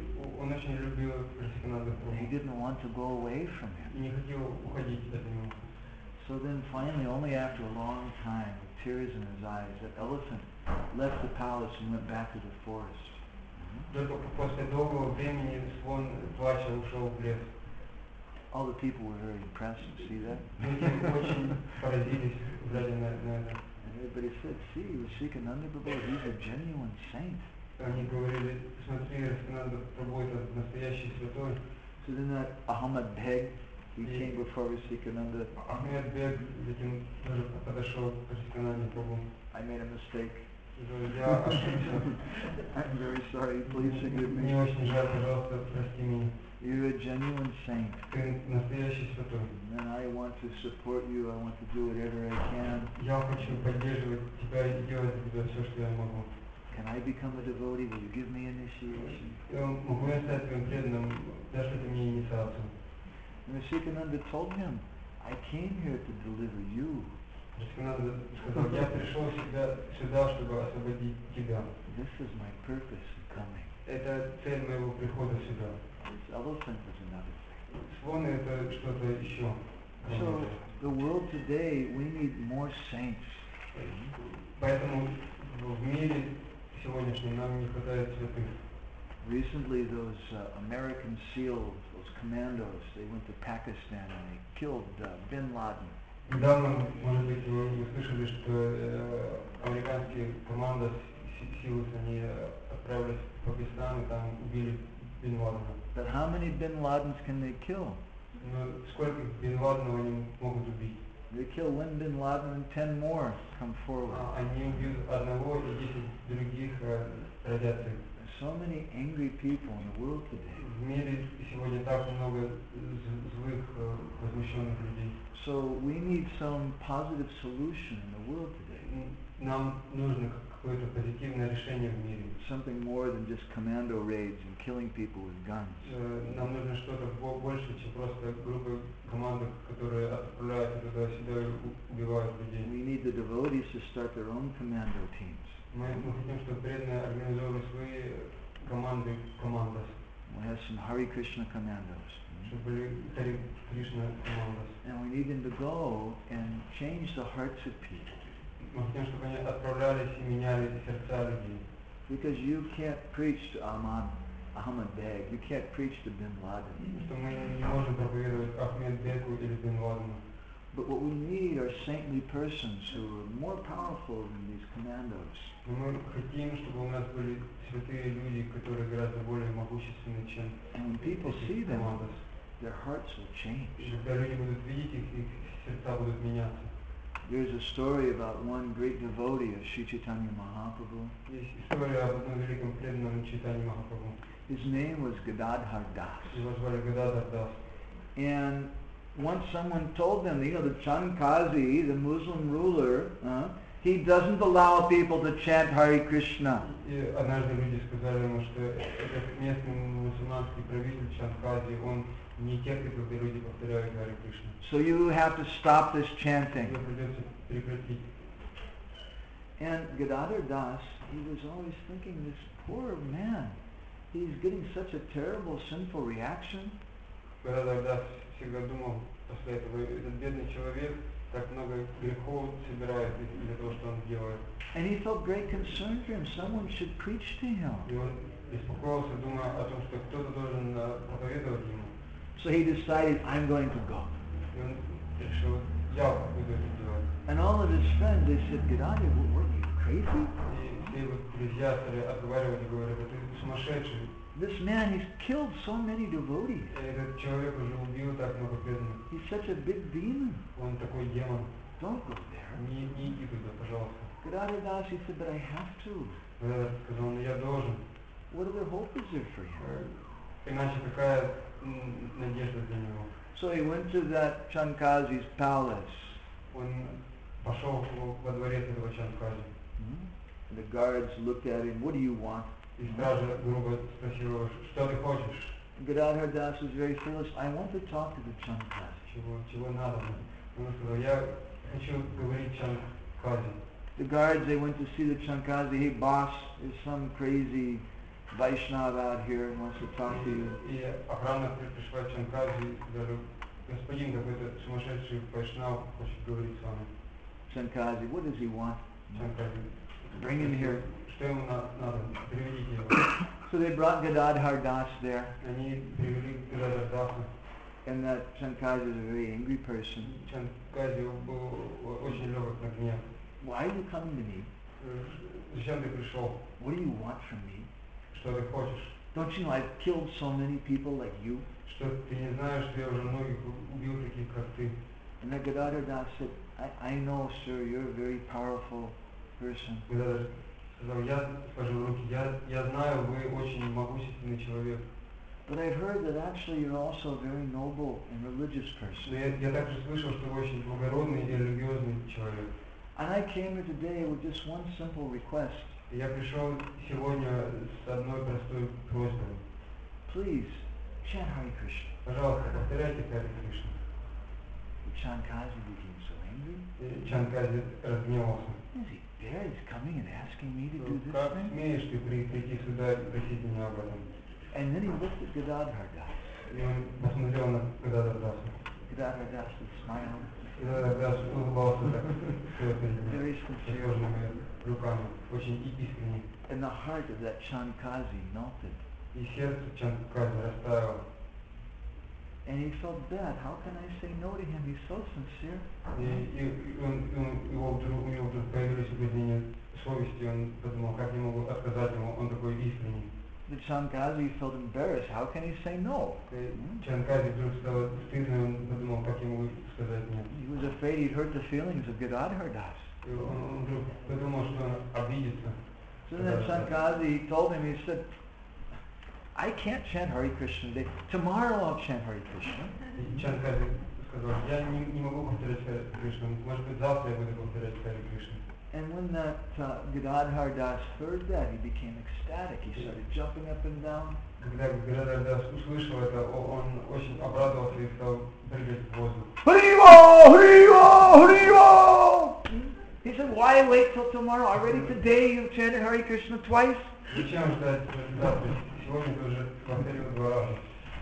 He didn't want to go away from him. So then finally, only after a long time, with tears in his eyes, that elephant left the palace and went back to the forest. All the people were very impressed to see that. And everybody said, see, Rasikananda Prabhu, he's a genuine saint. So then that Ahmad Beg, he came before Rasikananda. I made a mistake. I'm very sorry, please forgive me. You're a genuine saint. And I want to support you, I want to do whatever I can. Can I become a devotee? Will you give me initiation? And Rasikananda told him, I came here to deliver you. This is my purpose in coming. This elephant is another thing. So, the world today, we need more saints. Recently, those uh, American SEALs, those commandos, they went to Pakistan and they killed uh, Bin Laden. Недавно, может быть, вы услышали, что американские команды силы, они отправились в Пакистан и там убили Бин Ладена. But how many Bin Ladens can they kill? Но сколько Бин Ладенов они могут убить? They kill one Bin Laden and ten more come forward. Они убьют одного и десять других родятся. So many angry people in the world today. В мире сегодня так много злых, возмущенных людей. So we need some positive solution in the world today. Нам нужно какое-то позитивное решение в мире. Something more than just commando raids and killing people with guns. Нам нужно что-то больше, чем просто группы команды, которые отправляются туда-сюда и убивают людей. We need the devotees to start their own commando teams. Мы хотим, чтобы преданные организовывали свои команды, команды. We have some Hare Krishna commandos. Чтобы были Hare Krishna commandos. And we need them to go and change the hearts of people. Мы хотим, чтобы они отправлялись и меняли сердца людей. Because you can't preach to Ahmad, Ahmad Beg, you can't preach to Bin Laden. Что мы не можем проповедовать Ахмед Беку или Бин Ладену. But what we need are saintly persons who are more powerful than these commandos. Мы хотим, чтобы у нас были святые люди, которые гораздо более могущественны, чем And when people see them, their hearts will change. И когда люди будут видеть их, их сердца будут меняться. There's a story about one great devotee of Sri Chaitanya Mahaprabhu. Есть история об одном великом преданном Чайтаньи Махапрабху. His name was Gadadhar Das. Его звали Гададхар Дас. And once someone told them, you know, the Chankazi, the Muslim ruler, uh, he doesn't allow people to chant Hare Krishna. И однажды люди сказали ему, что этот местный мусульманский правитель Чанкази, он не терпит, когда люди повторяют Харе Кришна. So you have to stop this chanting. Его придется прекратить. And Gadadhar Das, he was always thinking, this poor man, he's getting such a terrible sinful reaction. Гададхар Дас всегда думал после этого, этот бедный человек так много грехов собирает из-за того, что он делает. And he felt great concern for him. Someone should preach to him. И он беспокоился, думая о том, что кто-то должен проповедовать ему. So he decided, I'm going to go. И он решил, я буду это делать. And all of his friends, they said, Gadadhar, what, are you crazy? И все его друзья стали отговаривать и говорят, ты сумасшедший. This man, he's killed so many devotees. Этот человек уже убил так много преданных. He's such a big demon. Он такой демон. Don't go there. Не, не иди туда, пожалуйста. Gadadhar Das, he said, but I have to. Гададхар сказал, ну я должен. What other hope is there for him? Иначе какая надежда для него? So he went to that Chankazi's palace. Он пошел во дворец этого Чанкази. Mm-hmm. The guards looked at him. What do you want? И стража грубо спросил его, что ты хочешь? Gadadhar Das was very foolish. I want to talk to the Chankazi. Чего, чего надо? Он сказал, я хочу говорить Чанкази. The guards, they went to see the Chankazi. Hey boss, there's some crazy Vaishnava out here and wants to talk to you. И охрана пришла к Чанкази и сказали, господин какой-то сумасшедший Вайшнав хочет говорить с вами. Chankazi, what does he want? Чанкази, Bring him here. что ему надо? Приведите его. So they brought Gadadhar Das there. Они привели Гададхар Даса. And that Chankazi is a very angry person. Чанкази был очень легок на гнев. Why are you coming to me? Зачем ты пришел? What do you want from me? Что ты хочешь? Don't you know I've killed so many people like you? Что ты не знаешь, что я уже многих убил таких, как ты? And then Gadadhar Das said, I, I know, sir, you're a very powerful person. Гададхар сказал, я сложил руки, я, я знаю, вы очень могущественный человек. But I've heard that actually you're also a very noble and religious person. Но я, я также слышал, что вы очень благородный и религиозный человек. And I came here today with just one simple request. И я пришел сегодня с одной простой просьбой. Please, chant Hare Krishna. Пожалуйста, повторяйте Харе Кришна. The Chankazi became so angry. И Чанкази разгневался. Is he there? He's coming and asking me to do this Как thing? смеешь ты при, прийти сюда и просить меня об этом? And then he looked at Gadadhar Das. И он посмотрел на Гададхар Даса. Gadadhar Das was smiling. Гададхар Дас улыбался так, стоя перед ним, Very со sincere. сложенными руками, очень искренне. And the heart of that Chankazi melted. И сердце Чанкази растаяло. And he felt bad. How can I say no to him? He's so sincere. И, и, и он, и он, его вдруг, у него вдруг появились угрызения совести, он подумал, как я могу отказать ему, он такой искренний. The Chankazi felt embarrassed. How can he say no? И Чанкази вдруг стало стыдно, и он подумал, как я могу сказать нет. He was afraid he'd hurt the feelings of Gadadhar Das. И он, он вдруг подумал, что он обидится. So then Chankazi, he told him, he said, I can't chant Hare Krishna today. Tomorrow I'll chant Hare Krishna. И Чанкази сказал, я не, не могу повторять Харе Кришну, может быть завтра я буду повторять Харе Кришну. And when that uh, Gadadhar Das heard that, he became ecstatic. He started jumping up and down. Когда Гададхар Дас услышал это, он очень обрадовался и стал прыгать в воздух. Haribo! Haribo! Haribo! He said, why wait till tomorrow? Already today you've chanted Hare Krishna twice? Зачем ждать завтра? Сегодня ты уже повторил два раза.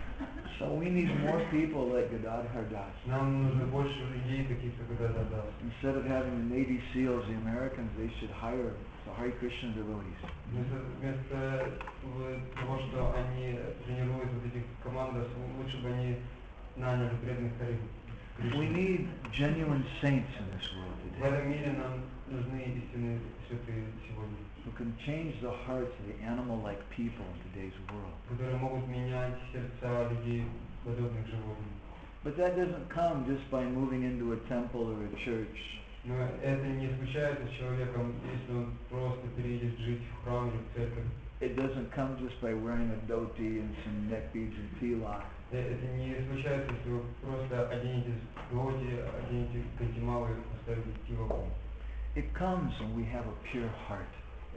So we need more people like Gadadhar Das. Нам нужно больше людей, таких как Гададхар Дас. Instead of having the Navy SEALs, the Americans, they should hire the Hare Krishna devotees. Вместо, вместо того, что они тренируют вот этих командос, лучше бы они наняли преданных Харе Кришны. We need genuine saints in this world В today этом мире нам нужны истинные святые сегодня, who can change the hearts of the animal-like people in today's world. которые могут менять сердца людей, подобных животным. But that doesn't come just by moving into a temple or a church. Но это не случается с человеком, если он просто переедет жить в храм или в церковь. It doesn't come just by wearing a dhoti and some neck beads and tilak. Это не случается, если вы просто оденете dhoti, оденете кантималы и поставите тилоку. It comes when we have a pure heart.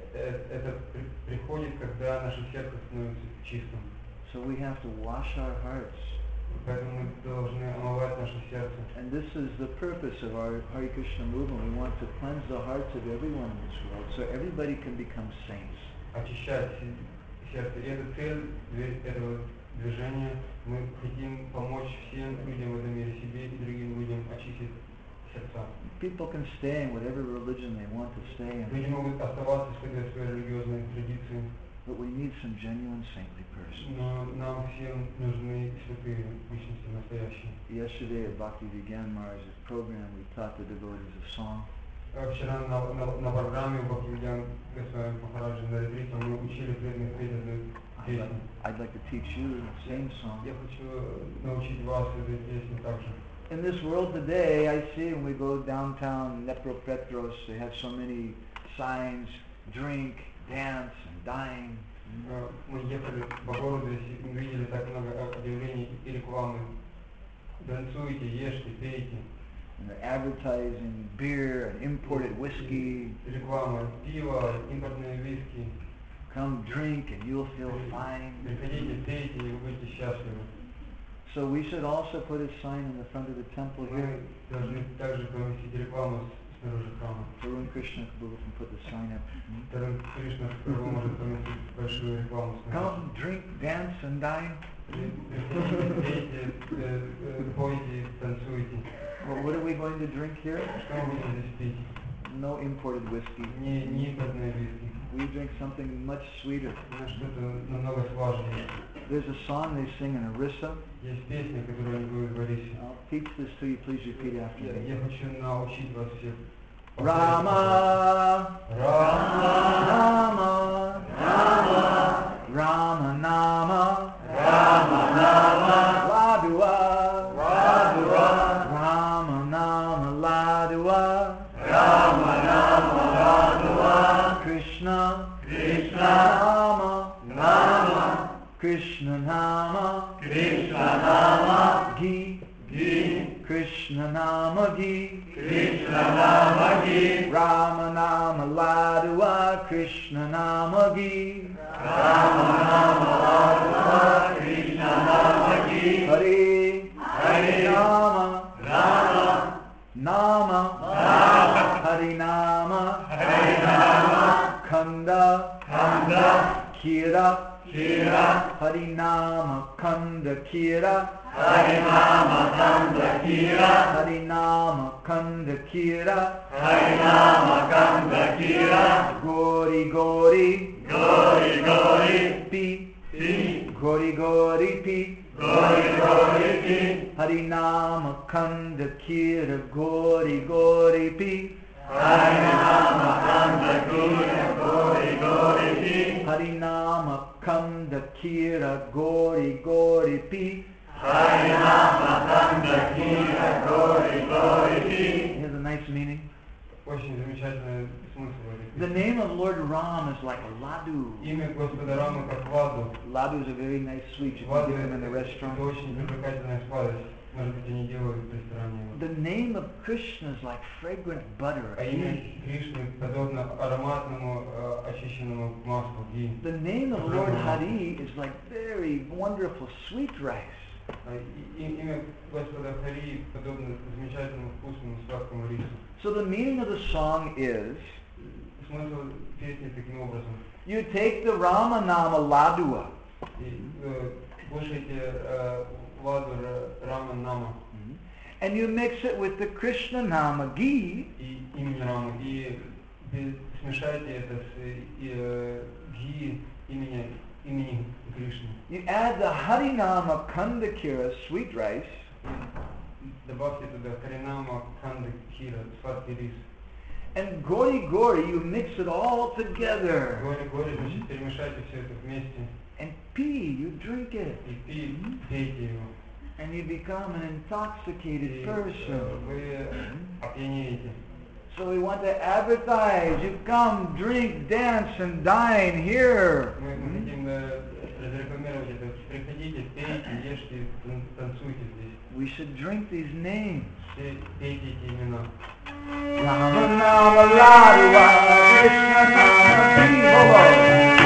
Это приходит, когда наше сердце становится чистым. So we have to wash our hearts. Поэтому мы должны омывать наше сердце. And this is the purpose of our Hare Krishna movement. We want to cleanse the hearts of everyone in this world so everybody can become saints. Очищать сердце. И это цель этого движения. Мы хотим помочь всем людям в этом мире, себе и другим людям очистить сердца. People can stay in whatever religion they want to stay in, Люди могут оставаться в своей религиозной традиции, but we need some genuine saintly persons. но нам всем нужны святые личности, настоящие. Yesterday at Bhakti Vigyan Maharaj's program, we taught the devotees a song. Вчера на, на, на программе Бхактивидьян Госвами Махараджи на ретрите мы учили преданных преданную I'd песню. like, I'd like to teach you the same song. Я хочу научить вас этой песне также. In this world today, I see when we go downtown Dnepropetrovsk, they have so many signs, drink, dance, and dying. Мы ехали по городу и видели так много объявлений и рекламы. Танцуйте, ешьте, пейте. And they're advertising beer and imported whiskey. Реклама пива, импортные виски. Come drink and you'll feel fine. Приходите, пейте, и вы будете счастливы. So we should also put a sign in the front of the temple here. Мы должны также поместить рекламу снаружи храма. Tarun Krishna Prabhu can put the sign up. Тарун Кришна Прабху может поместить большую рекламу снаружи. Come, drink, dance and dine. Приходите, пейте, э, э, пойте, танцуйте. Well, what are we going to drink here? Что мы будем здесь пить? No imported whiskey. Не, не импортные виски. We drink something much sweeter. Но что-то намного сложнее. There's a song they sing in Orissa. Есть песня, которую они поют в Орисе. I'll teach this to you. Please repeat after Я, me. я хочу научить вас всех. Rama, Рама, Rama, Рама, Rama Nama, Рама, Рама, Ladua, Ладуа, Rama Nama Ladua, Рама, Рама, Ладуа, Krishna, Кришна, Nama, Нама, Krishna Nama, Кришна, Нама, Gi, Ги, Krishna Nama Gi, Кришна, Нама, Ги, Rama Nama Ladua, Krishna Nama Gi, Рама, Рама, Ладуа, Кришна, Нама, Ги, Hari, Хари, Nama, Рама, Nama, Нама, Hari Nama, Хари, Нама, Kanda, Ханда, Kira, Кира, Hari Nama, Kanda Kira, Хари, Нама, Канда, Кира, Hari Nama, Kanda Kira, Хари, Нама, Канда, Кира, Gori Gori, Гори, Гори, Pi, Пи, Gori Gori Pi, Гори, Гори, Пи, Hari Nama, Kanda Kira, Gori Gori Pi, Хари, Нама, Канда, Кира, Гори, Гори, Пи, Hari Nama, Kanda Kira, Gori Gori Pi. Хари, Нама, Канда, Кира, Гори, Гори, Пи. Here's a nice meaning. Очень замечательный смысл в этой The песне. name of Lord Ram is like a ladu. Имя Господа Рамы как Ваду. Ladu is a very nice sweet. You can Ваду get them in the это restaurant. очень привлекательная сладость. Может быть, они делают в ресторане. его. The name of Krishna is like fragrant butter. А имя Кришны подобно ароматному, э, очищенному маслу, ги. The name of Lord Hari is like very wonderful sweet rice. А и- и- Имя Господа Хари подобно замечательному вкусному сладкому рису. So the meaning of the song is, Смысл песни таким образом. you take the Rama Nama Ladua, И э, кушайте э, ладу Ра- Рама Нама and you mix it with the Krishna Nama ghee, и имя Рамы. И и смешайте это с и, э, ги имени, имени Кришны. you add the Harinama Kandakira sweet rice, Добавьте туда Харинама, Канда, Кира, сладкий рис. and Gori Gori, you mix it all together. Горе, горе, значит, перемешайте все это вместе. And pee, you drink it. И пи, пейте его. And you become an intoxicated И э, person. вы опьянеете. So we want to advertise, you come, drink, dance, and dine here. Мы, мы хотим э, разрекламировать это. Приходите, пейте, ешьте, тан- танцуйте здесь. We should drink these names. Все пейте эти имена. Rama Nama Ladua, Krishna Nama Vivo.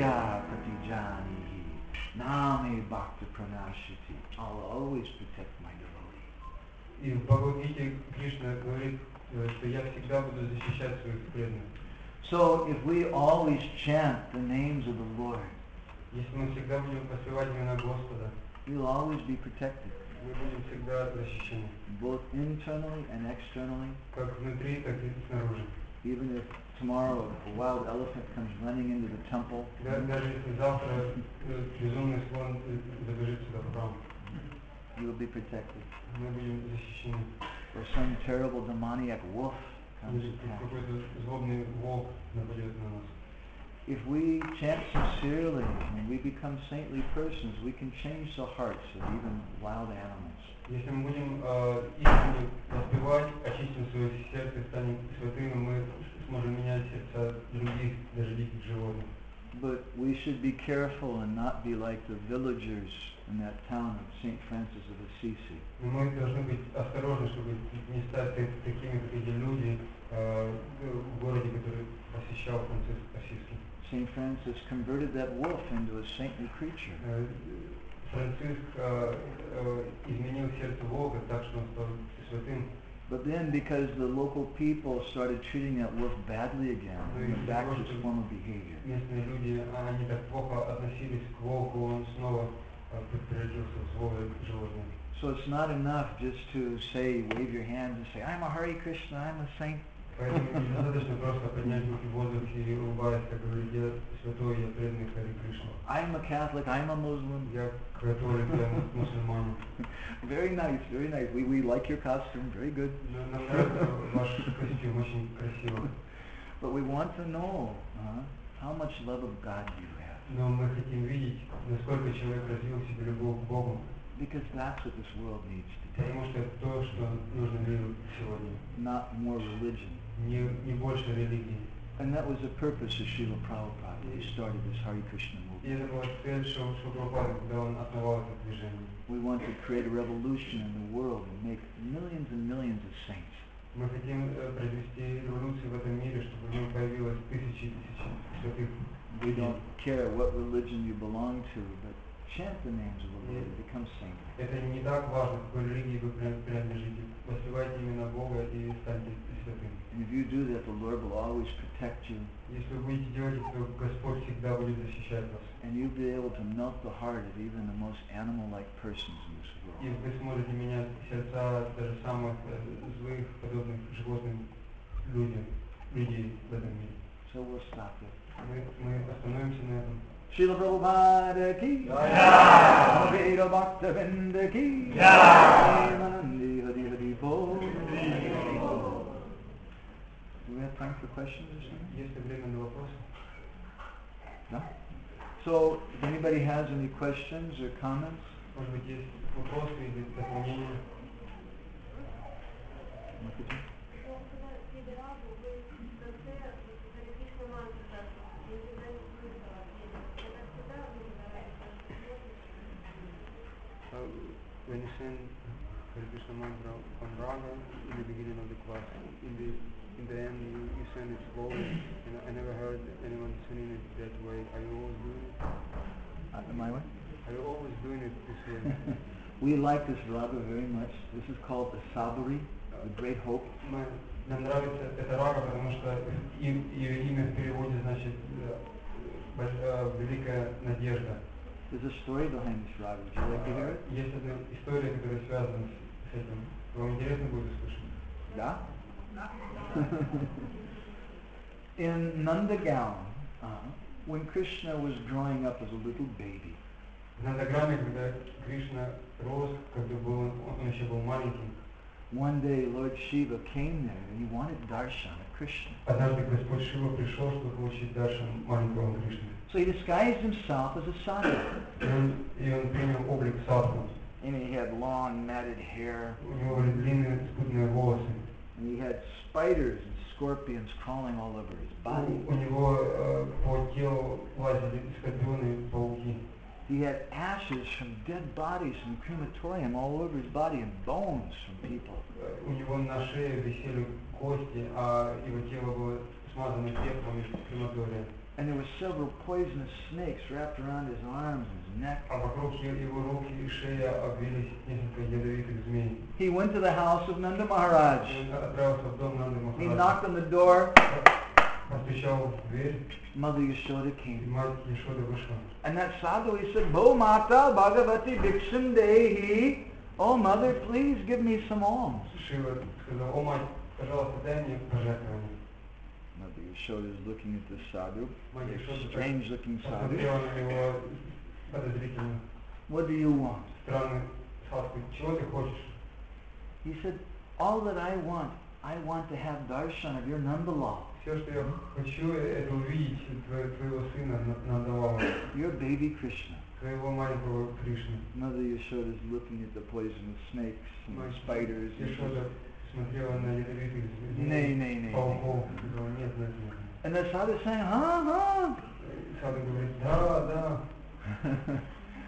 Shriya Pratijani Name Bhakta Pranashiti. I'll always protect my devotee. И в Бхагавад-гите Кришна говорит, э, что я всегда буду защищать своих преданных. So if we always chant the names of the Lord, Если мы всегда будем воспевать имена Господа, we'll always be protected, мы будем всегда защищены. both internally and externally. Как внутри, так и снаружи. Even if tomorrow a wild elephant comes running into the temple, Да- даже если завтра э, безумный слон э, забежит сюда в храм, you'll be protected. мы будем защищены. Or some terrible demoniac wolf comes Или to attack. какой-то злобный волк нападет на нас. If we chant sincerely and we become saintly persons, we can change the hearts of even wild animals. Если мы будем э, искренне воспевать, очистим свое сердце, станем святыми, мы сможем менять сердца других, даже диких животных. But we should be careful and not be like the villagers in that town of Saint Francis of Assisi. Но мы должны быть осторожны, чтобы не стать так- такими, как эти люди э, в городе, который посещал Франциск Ассизский. Saint Francis converted that wolf into a saintly creature. Э, Франциск э, э, изменил сердце волка так, что он стал святым. But then because the local people started treating that wolf badly again, he went back to his former behavior. Местные люди, а, они так плохо относились к волку, он снова э, превратился в злое животное. So it's not enough just to say, wave your hands and say, I'm a Hare Krishna, I'm a saint. Поэтому недостаточно просто поднять руки в воздух и улыбаясь, как говорит, я святой, я преданный Харе Кришна. I'm a Catholic, I'm a Muslim. Я католик, я му- мусульманин. Very nice, very nice. We, we like your costume, very good. Нам нам нравится ваш костюм, очень красиво. But we want to know uh, how much love of God you have. Но мы хотим видеть, насколько человек развил в себе любовь к Богу. Because that's what this world needs today. Потому что это то, что нужно миру сегодня. Not more religion. Не, не больше религии. And that was the purpose of Srila Prabhupada when he started this Hare Krishna И movement. это была цель Шри Прабхупады, когда он основал это движение. We want to create a revolution in the world and make millions and millions of saints. Мы хотим э, произвести революцию в этом мире, чтобы в нем появилось тысячи и тысячи святых. We don't care what religion you belong to, but chant the names of the Lord and become saintly. Это не так важно, какой религии вы прям- принадлежите. Воспевайте имена Бога и станьте святым. And if you do that, the Lord will always protect you, Если вы будете делать это, то Господь всегда будет защищать вас. and you'll be able to melt the heart of even the most animal-like persons in this И world. вы сможете менять сердца даже самых э, злых, подобных животным людям, людей в этом мире. So we'll stop there. Мы, мы остановимся на этом. Srila Prabhupada ki Jai. Advaita Bhakta Vrinda ki Jai. Premanandi Hari Hari Bol. Do we have time for questions or something? Есть ли время на вопросы? No? So, if anybody has any questions or comments, Может быть, есть вопросы или дополнения? Mataji? Uh, when you sing Hare Krishna mantra on raga in the beginning of the class, in the in the end you, you sing it slowly, and I never heard anyone singing it that way. Are you always doing it? Uh, my way? Are you always doing it this way? We like this raga very much. This is called the Sabari, the Great Hope. Мы, нам нравится эта рага, потому что им, ее имя в переводе значит э, больш- э, великая надежда. There's a story behind this raga. Would you like to hear it? Есть одна история, которая связана с, с этим. Вам интересно будет услышать? Yeah? In Nandagaon, uh, when Krishna was growing up as a little baby, В Нандаграме, когда Кришна рос, когда был, он, он еще был маленьким, one day Lord Shiva came there and he wanted darshan of Krishna. однажды Господь Шива пришел, чтобы получить даршан маленького Кришны. So he disguised himself as a sadhu. И он, и он принял облик садху. And he had long matted hair, У него были длинные спутанные волосы. and he had spiders and scorpions crawling all over his body. У, у него э, по телу лазили скорпионы и пауки. He had ashes from dead bodies from crematorium all over his body and bones from people. Э, У него на шее висели кости, а его тело было смазано пеплом из крематория. And there were several poisonous snakes wrapped around his arms and his neck. А вокруг его рук и шеи обвились несколько ядовитых змей. He went to the house of Nanda Maharaj. И он отправился в дом Нанды He Махараджа. knocked on the door. Постучал в дверь, Mother Yashoda и came. мать Ешода вышла. And that sadhu, he said, Bo Mata Bhagavati Bhiksham Dehi. Oh, Mother, please give me some alms. Шива сказал: о мать, пожалуйста, дай мне пожертвование. Mother Yashoda is looking at this sadhu, Мать Ешода strange looking sadhu. посмотрела на него подозрительно. What do you want? Странный садку. Чего ты хочешь? He said, all that I want, I want to have darshan of your Nandalal, Все, что я хочу, это увидеть твоего, твоего сына Нандалала, your baby Krishna. твоего маленького Кришну. Mother Yashoda is looking at the poisonous snakes and the Мать spiders. And Ешода смотрела на ядовитых Nay, nay, nay, пауков. Сказала: нет, нет, нет. And the sadhu is saying, huh, huh. Саду говорит: да, да.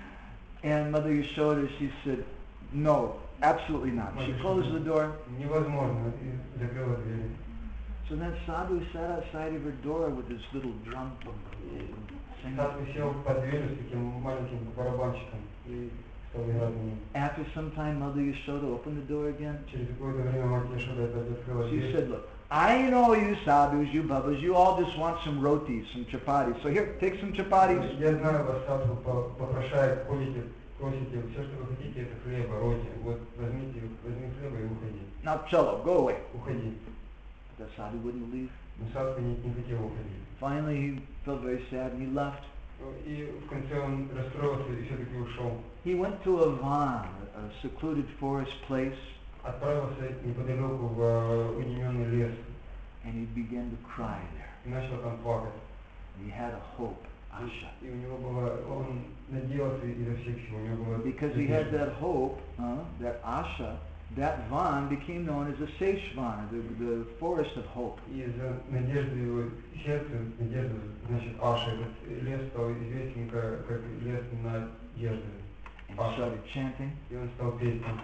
And Mother Yashoda, she said, no, absolutely not. She closed the door. Невозможно. И закрыла дверь. So that sadhu sat outside of her door with his little drum. Singing. Саду сел под дверью с таким маленьким барабанчиком и стал играть на нем. After some time, Mother Yashoda opened the door again. Через какое-то время мать Ешода опять открыла She дверь. said, look, I know you sadhus, you babas, you all just want some rotis, some chapatis. So here, take some chapatis. Я знаю вас, саду, попрошает, ходите, просите, все, что вы хотите, это хлеба, роти. Вот возьмите, возьми хлеба и уходи. Now, cello, go away. Уходи. The sadhu wouldn't leave. Но садку не, не хотел уходить. Finally, he felt very sad and he left. И в конце он расстроился и все-таки ушел. He went to a van, a secluded forest place, Отправился неподалеку в э, уединенный лес and he began to cry there. и начал там плакать. He had a hope, asha. И у него было, он надеялся изо всех сил, у него было Because he had that hope, uh, that asha, that van became known as the Seshvan, the, the forest of hope. И из-за надежды его сердца, надежда, значит, Аша, этот лес стал известен как, как лес надежды. And he started chanting. И он стал петь там.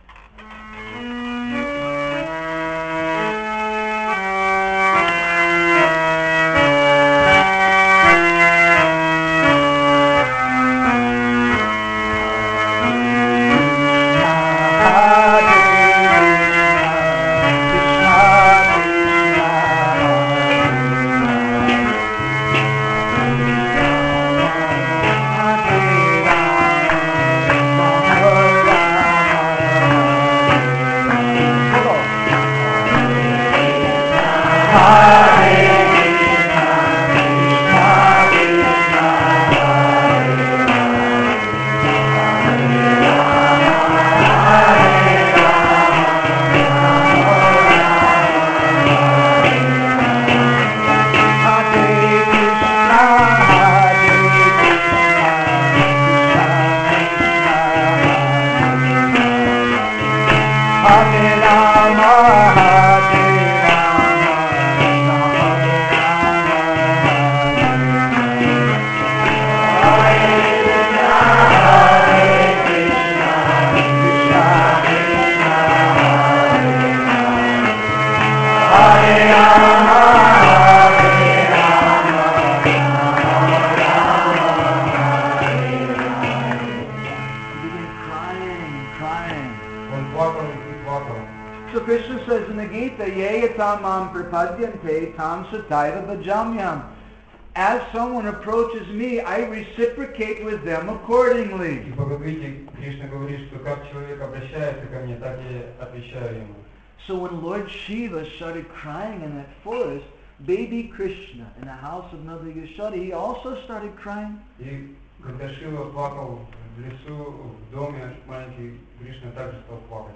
So Krishna says in the Gita, Yeyatamam prapadyante tam sataiva bhajamyam. As someone approaches me, I reciprocate with them accordingly. И в Бхагавадгите Кришна говорит, что как человек обращается ко мне, так и отвечаю ему. So when Lord Shiva started crying in that forest, baby Krishna in the house of Mother Yashoda, he also started crying. И когда Шива плакал в лесу, в доме, маленький Кришна также стал плакать.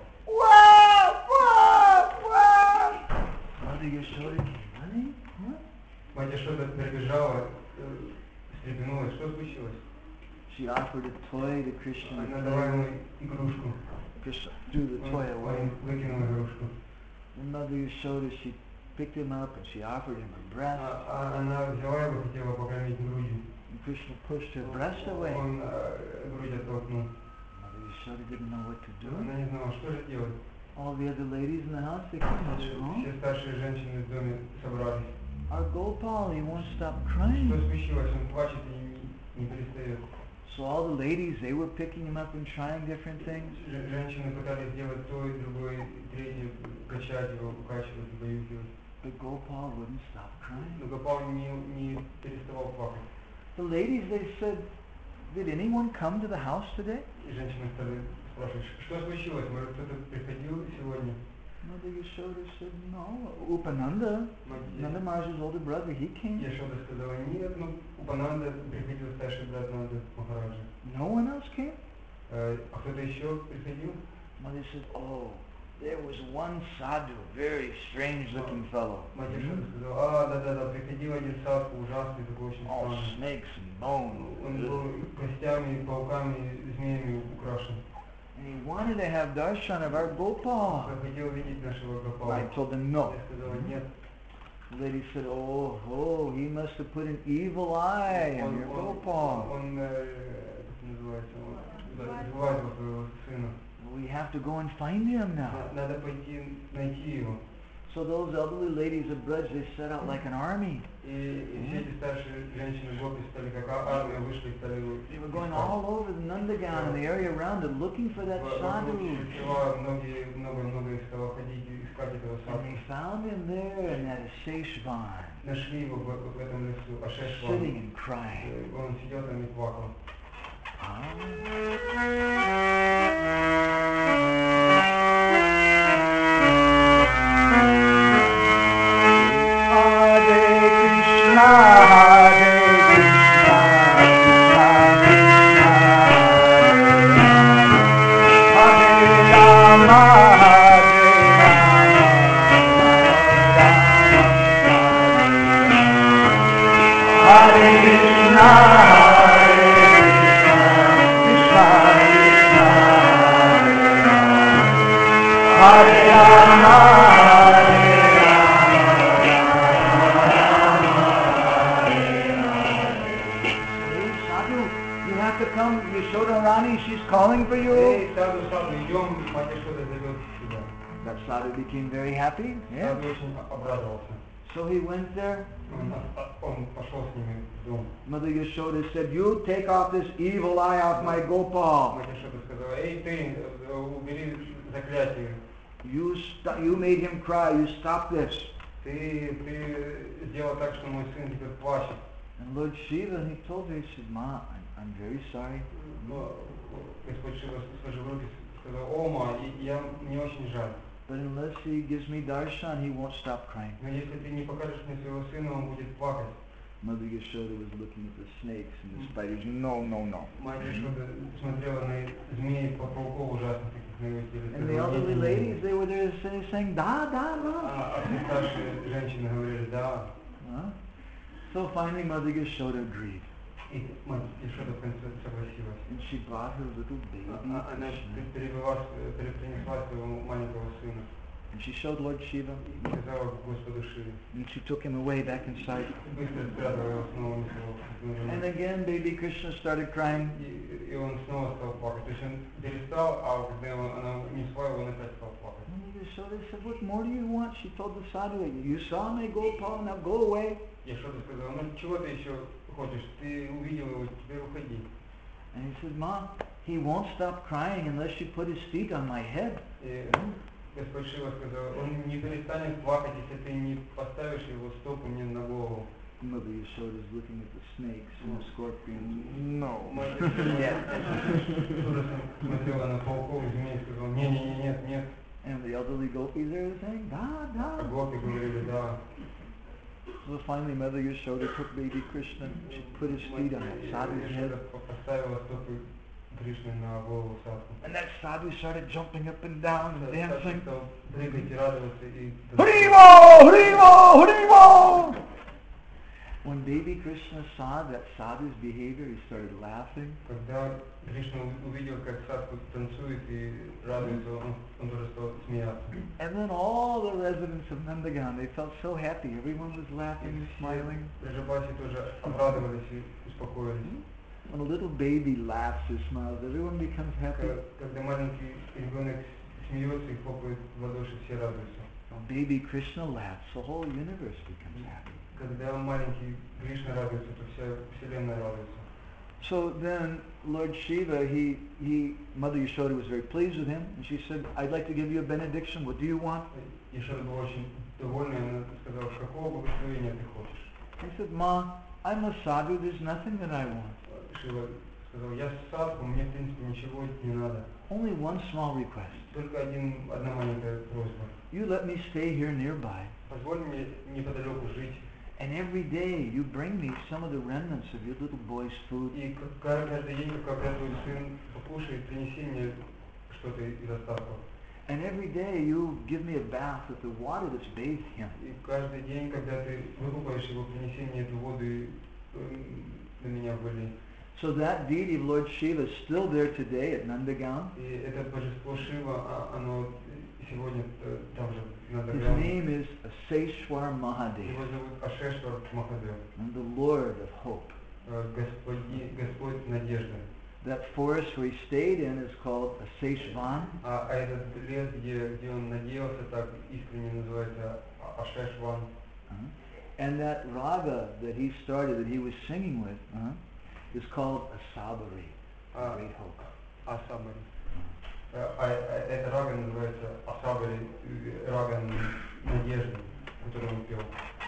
Wow! Wow! Wow! Mother Yashoda came running. What? Мать Ешода прибежала, встрепенулась. Что случилось? She offered a toy to Krishna. Она дала ему игрушку. Krishna threw the toy away. Он выкинул игрушку. And Mother Yashoda, she picked him up and she offered him her breast. А, а она взяла его, хотела покормить грудью. And Krishna pushed her breast away. Он э, грудь оттолкнул. Mother Yashoda didn't know what to do. Она не знала, что же делать. All the other ladies in the house, they came, what's wrong? Все старшие женщины в доме собрались. our Gopal, he won't stop Что crying. случилось? Он плачет и не, не перестает. So all the ladies, they were picking him up and trying different things. Ж- Женщины пытались делать то, и другое, и третье, качать его, укачивать, убаюкивать. But Gopal wouldn't stop crying. Но Гопал не, не переставал плакать. The ladies, they said, did anyone come to the house today? И женщины стали спрашивать, что случилось? Может, кто-то приходил сегодня? Mother Yashoda said, no. Upananda, Nanda Maharaj's older brother, he came. Яшода сказала, нет, ну, Упананда приходил старший брат Нанды Махараджа. No one else came? А кто-то еще приходил? Mother said, oh, there was one sadhu, very strange looking fellow. Мать Яшода сказала, а, да-да-да, приходил один садху, ужасный, такой очень All странный. snakes and bones. Он был костями, пауками, змеями украшен. And he wanted to have darshan of our Gopal. Он хотел видеть нашего Гопала. I told him no. Я сказала, нет. The lady said, oh, oh, he must have put an evil eye on Он, your он, Gopal. он, э, как называется, он сглазил своего сына. We have to go and find him now. На- Надо пойти найти его. So those elderly ladies of Braj, they set out like an army. И, и все эти старшие женщины гопи стали как а- армия, вышли, стали его They were going искать. all over the Nandagan and the area around it looking for that Во- sadhu. Вокруг села многие, много-много их стало ходить и искать этого And садху. they found him there in that Seshvan, Нашли его в, в этом лесу, Ашешван. sitting and crying. Э, Он сидел там и плакал. Calling for you. Эй, саду, саду, идем, мать Яшода зовет сюда. That sadhu became very happy. Yeah. Саду очень обрадовался. So he went there. Он, он пошел с ними в дом. Mother Yashoda said, you take off this evil eye off my Gopal. Мать Яшода сказала, эй, ты, э, убери заклятие. You, st- you made him cry. You stop this. Ты, ты сделал так, что мой сын теперь плачет. And Lord Shiva, he told her, he said, Ma, I'm, I'm very sorry. Но Господь Шива сложил руки, сказал, о, ма, и- я, мне очень жаль. But unless he gives me darshan, he won't stop crying. Но если ты не покажешь мне своего сына, он будет плакать. Mother Yashoda was looking at the snakes and the spiders. No, no, no. Мать Яшода смотрела на змеи, по пауков ужасных, таких на его теле. And the elderly ladies, they were there saying, saying da, da, da. А, а все старшие женщины говорили, да. Huh? So finally Mother Yashoda agreed. И мать Яшода в конце согласилась. And she brought her little baby А- а- Она Krishna. перевела, пере- принесла своего маленького сына And she showed Lord Shiva. и сказала Господу Шиве. And she took him away back inside. Быстро спрятала его снова на And своего. again baby Krishna started crying. И, и он снова стал плакать. То есть он перестал, а когда его- она несла его, он опять стал плакать. Mother Yashoda said, what more do you want? She told the sadhu, you saw my Gopal, now go away. Яшода сказала, ну чего ты еще хочешь? Ты увидел его, теперь уходи. And he said, Ma, he won't stop crying unless you put his feet on my head. И Господь Шива сказал, он не перестанет плакать, если ты не поставишь его стопу мне на голову. Mother Yashoda is looking at the snakes and the scorpions. No. Мать Нет. ужасом смотрела на пауков и змей и сказала, не-не-не, нет, нет. And the elderly gopis are saying, da, А da. гопи говорили, да. So finally Mother Yashoda took baby Krishna, she put his feet on that sadhu's head. Яшода поставила стопы Кришны на голову садху. And that sadhu started jumping up and down and Садху dancing. стал прыгать и радоваться и... Haribo! Haribo! Haribo! When baby Krishna saw that sadhu's behavior, he started laughing. Когда Кришна увидел, как садху танцует и радуется, он, он тоже стал смеяться. And then all the residents of Nandagan, they felt so happy. Everyone was laughing and smiling. Раджабаси тоже обрадовались и успокоились. When a little baby laughs or smiles, everyone becomes happy. К- Когда маленький ребенок смеется и хлопает в ладоши, все радуются. When baby Krishna laughs, the whole universe becomes happy. Когда маленький Кришна радуется, то вся Вселенная радуется. So then Lord Shiva, he, he, Mother Yashoda was very pleased with him, and she said, I'd like to give you a benediction. What do you want? Ешода была очень довольна, и она сказала, какого благословения ты хочешь? He said, Ma, I'm a sadhu, there's nothing that I want. Шива сказал, я садху, мне в принципе ничего не надо. Only one small request. Только один, одна маленькая просьба. You let me stay here nearby. Позволь мне неподалеку жить. And every day you bring me some of the remnants of your little boy's food. И каждый день, когда твой сын покушает, принеси мне что-то из остатков. And every day you give me a bath with the water that's bathed him. И каждый день, когда ты выкупаешь его, принеси мне эту воду и на меня выли. So that deity of Lord Shiva is still there today at Nandagaon. И это божество Шива, оно сегодня там же на His Нандагане. name is Aseshwar Mahadev, Его зовут Ашешвар Махадев, and the Lord of Hope. Господи, Господь надежды. That forest where he stayed in is called Aseshvan. А, а этот лес, где, где он надеялся, так искренне называется Ашешван. Uh-huh. And that raga that he started, that he was singing with, uh-huh, is called Asabari, А, Great Hope. Асабари. А, а, эта рага называется Асабари, рага надежды, которую он пел.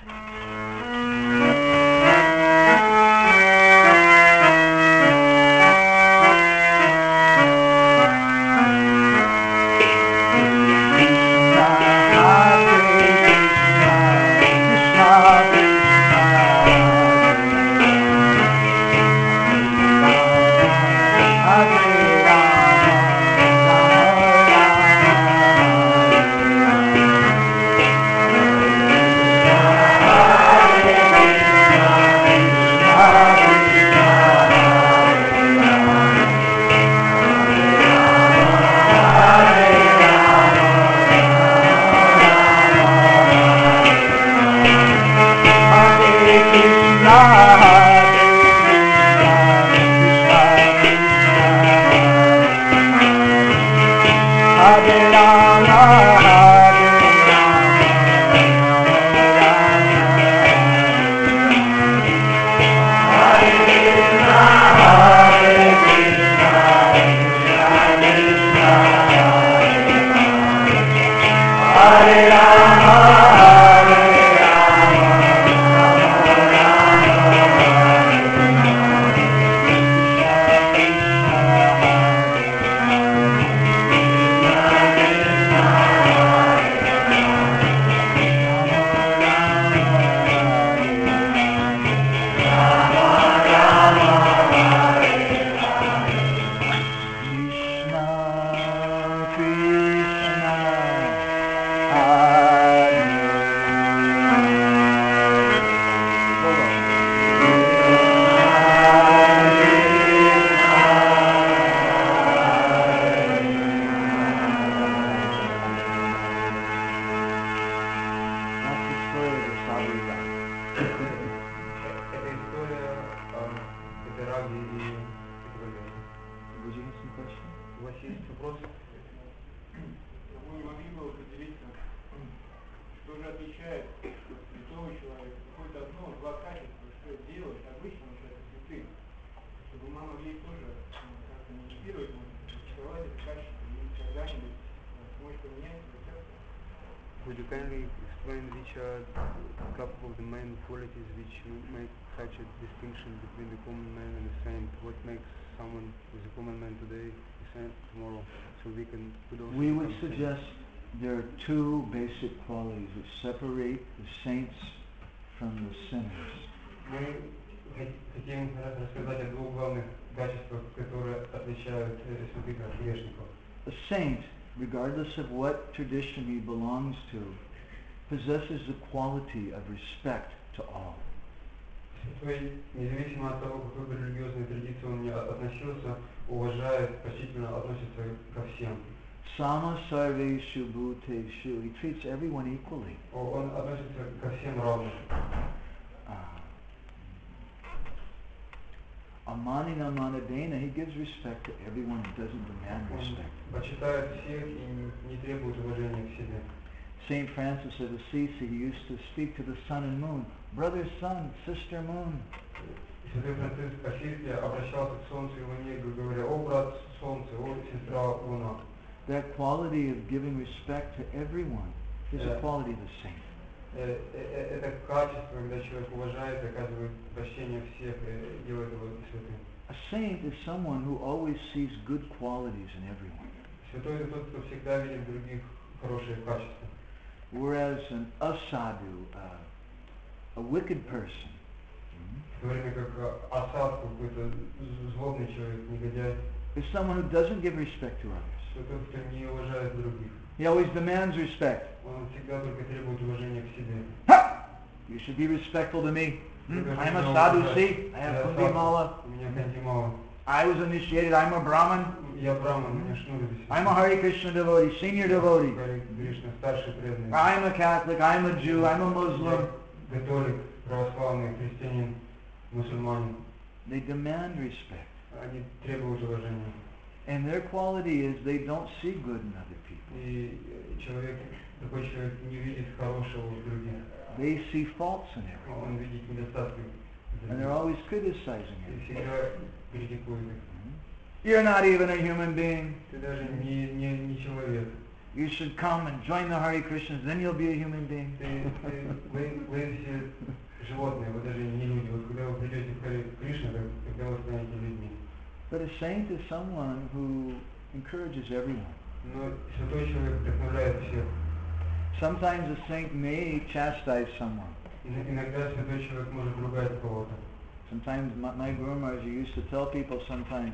Would you kindly explain which are a couple of the main qualities which make such a distinction between the common man and the saint? What makes someone who's a common man today a saint tomorrow? So we can put also We would suggest there are two basic qualities which separate the saints from the sinners. Мы хотим рассказать о двух главных качествах, которые отличают святых от грешников. A saint, regardless of what tradition he belongs to, possesses the quality of respect to all. Святой, независимо от того, к какой религиозной традиции он не относился, уважает, почтительно относится ко всем. Sama sarveshu bhuteshu. He treats everyone equally. Он относится ко всем равно. Amanina manadena. He gives respect to everyone. He doesn't demand respect. Почитает всех и не требует уважения к себе. Saint Francis of Assisi, he used to speak to the sun and moon, brother sun, sister moon. Святой Франциск Ассизский обращался к Солнцу и Луне, говоря: «О, брат Солнце, о, сестра Луна». That quality of giving respect to everyone is a quality of the saint. Это качество, когда человек уважает, оказывает почтение всех и делает его святым. A saint is someone who always sees good qualities in everyone. Святой это тот, кто всегда видит в других хорошие качества. Whereas an asadu, uh, a wicked person, В то время как Асад, какой-то злобный человек, негодяй, is someone who doesn't give respect to others. что тот, кто не уважает других. He always demands respect. Он всегда только требует уважения к себе. Ha! You should be respectful to me. Hmm? I'm a sadhu, see? I have kundi mala. У меня канди мала. I was initiated. I'm a Brahmin. Я браман, у меня шнур висит. I'm a Hare Krishna devotee, senior devotee. Харе Кришна, старший преданный. I'm a Catholic. I'm a Jew. I'm a Muslim. Католик, православный, христианин, мусульманин. They demand respect. Они требуют уважения. And their quality is they don't see good in other people. И человек, такой человек не видит хорошего в других. They see faults in everyone. Он видит недостатки. And they're always criticizing И it. всегда критикует их. You're not even a human being. Ты даже не, не, не человек. You should come and join the Hare Krishnas, then you'll be a human being. Ты, ты, вы, вы все животные, вы даже не люди. Вот когда вы придете в Харе Кришна, тогда вы станете людьми. But a saint is someone who encourages everyone. Но святой человек вдохновляет всех. Sometimes a saint may chastise someone. Иногда святой человек может ругать кого-то. Sometimes my, my Guru Maharaj used to tell people sometimes,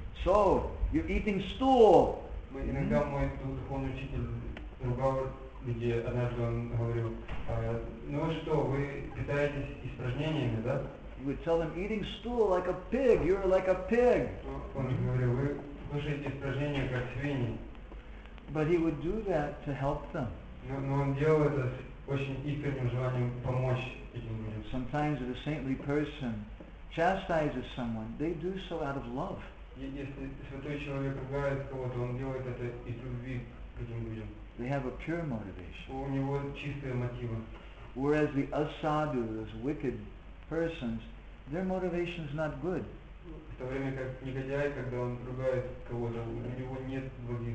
so, you're eating stool. Мы иногда мой духовный учитель ругал людей, однажды он говорил: ну вы что, вы питаетесь испражнениями, да? He would tell them, eating stool like a pig, you're like a pig. Он говорил: вы кушаете испражнения как свиньи. But he would do that to help them. Но, но он делал это с очень искренним желанием помочь этим людям. Sometimes if a saintly person chastises someone, they do so out of love. Если святой человек ругает кого-то, он делает это из любви к этим людям. They have a pure motivation. У него чистые мотивы. Whereas the asadu, those wicked persons, their motivation is not good. В то время как негодяй, когда он ругает кого-то, у него нет благих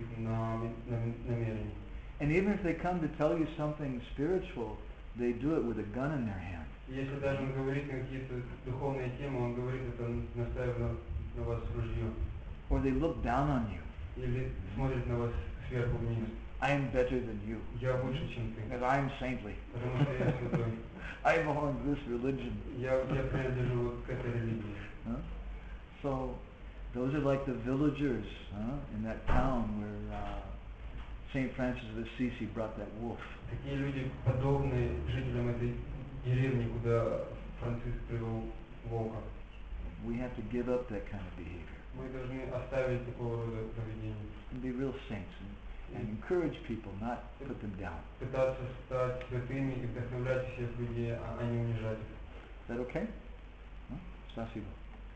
намерений. And even if they come to tell you something spiritual, they do it with a gun in their hand. Если даже он говорит на какие-то духовные темы, он говорит это, наставив на, на вас ружье. Or they look down on you. Или смотрит на вас сверху вниз. I am better than you. Я лучше, чем ты. Because I am saintly. Потому что я святой. I belong to this religion. Я, я принадлежу вот к этой религии. Huh? So, those are like the villagers huh, in that town where uh, Saint Francis of Assisi brought that wolf. Такие люди подобны жителям этой деревни, куда Франциск привел волка. We have to give up that kind of behavior. Мы должны оставить такого рода поведение. And be real saints and, and encourage people, not put them down. Пытаться стать святыми и вдохновлять всех людей, а не унижать их. Is that okay? Huh? Spasibo.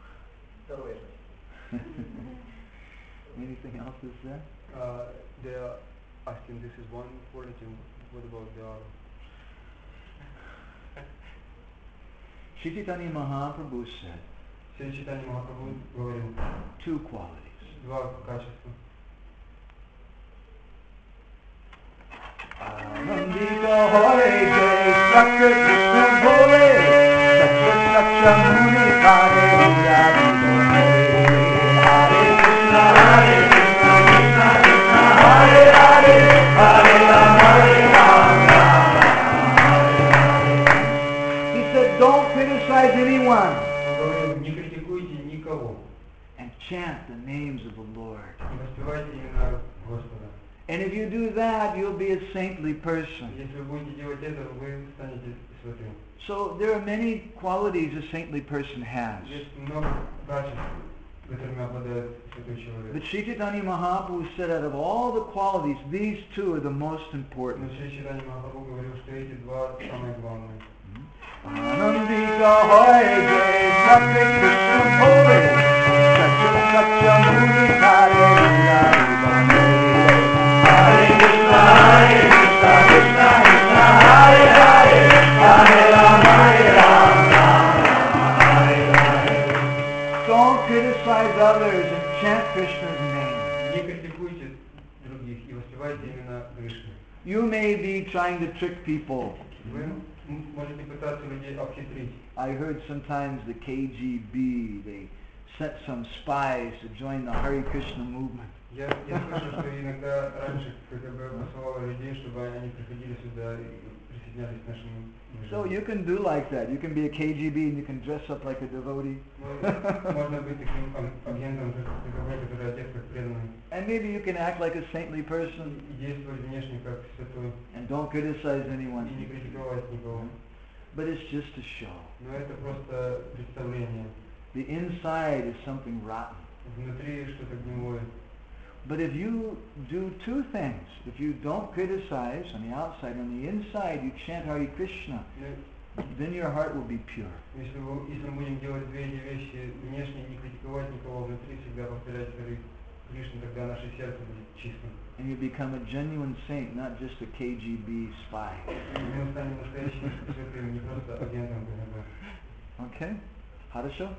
Anything else is there? Uh, they are asking, this is one quality, what about the other? Shri Chaitanya Mahaprabhu said Шри Чайтанья Махапрабху говорил two qualities. два качества. Anandika Hare Jai Sakya Krishna Bole Sakya Sakya Muni Hare Hare Hare Krishna Hare Krishna Krishna Krishna Hare Hare Hare Rama Hare Rama Hare Hare. He said, don't criticize anyone. Он говорил, не критикуйте никого. And chant the names of the Lord. И воспевайте имена Господа. And if you do that, you'll be a saintly person. Если вы будете делать это, вы станете святым. So there are many qualities a saintly person has. Есть много качеств, которыми обладает святой человек. But Shri Chaitanya Mahaprabhu said out of all the qualities, these two are the most important. Но Шри Чайтанья Махапрабху говорил, что эти два самые главные. Anandika Hare Jai Sakya Krishna Bole Sakya Sakya Muni Hare Hare Hare Krishna Hare Krishna Krishna criticize others and chant Krishna's name. Не критикуйте других и воспевайте именно Кришну. You may be trying to trick people. Вы м- можете пытаться людей обхитрить. I heard sometimes the K G B, they sent some spies to join the Hare Krishna movement. Я, я слышал, что иногда раньше КГБ посылало людей, чтобы они приходили сюда и присоединялись к нашему So движению. you can do like that. You can be a K G B and you can dress up like a devotee. Ну, можно быть таким аг- агентом КГБ, который одет как преданный, And maybe you can act like a saintly person и действовать внешне как святой, and don't criticize и не anyone. критиковать никого. But it's just a show. Но это просто представление. The inside is something rotten. Внутри что-то гнилое. But if you do two things, if you don't criticize on the outside, on the inside you chant Hare Krishna, Ну, then your heart will be pure. Если, вы- если мы будем делать две эти вещи, внешне не критиковать никого, внутри всегда повторять Харе Кришну, тогда наше сердце будет чистым. And you become a genuine saint, not just a K G B spy. И мы станем настоящими святыми, не просто агентом КГБ. Okay? Хорошо?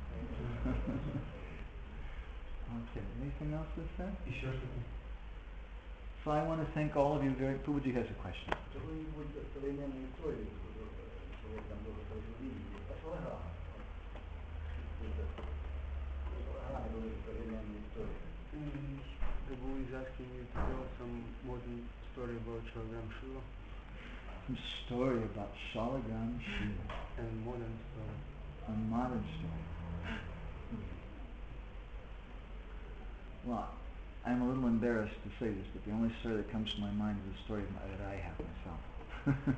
Okay, anything else to say? Еще что-то? So I want to thank all of you very... Puji has a question. Какую-нибудь современную историю, что вы там тоже произвели, по шлагам. Шлагам говорит современную историю. Prabhu is asking you to tell some modern story about Shalagram Shiva Some story about Shalagram Shiva. and modern story. A modern story. Well, I'm a little embarrassed to say this, but the only story that comes to my mind is a story that I have myself.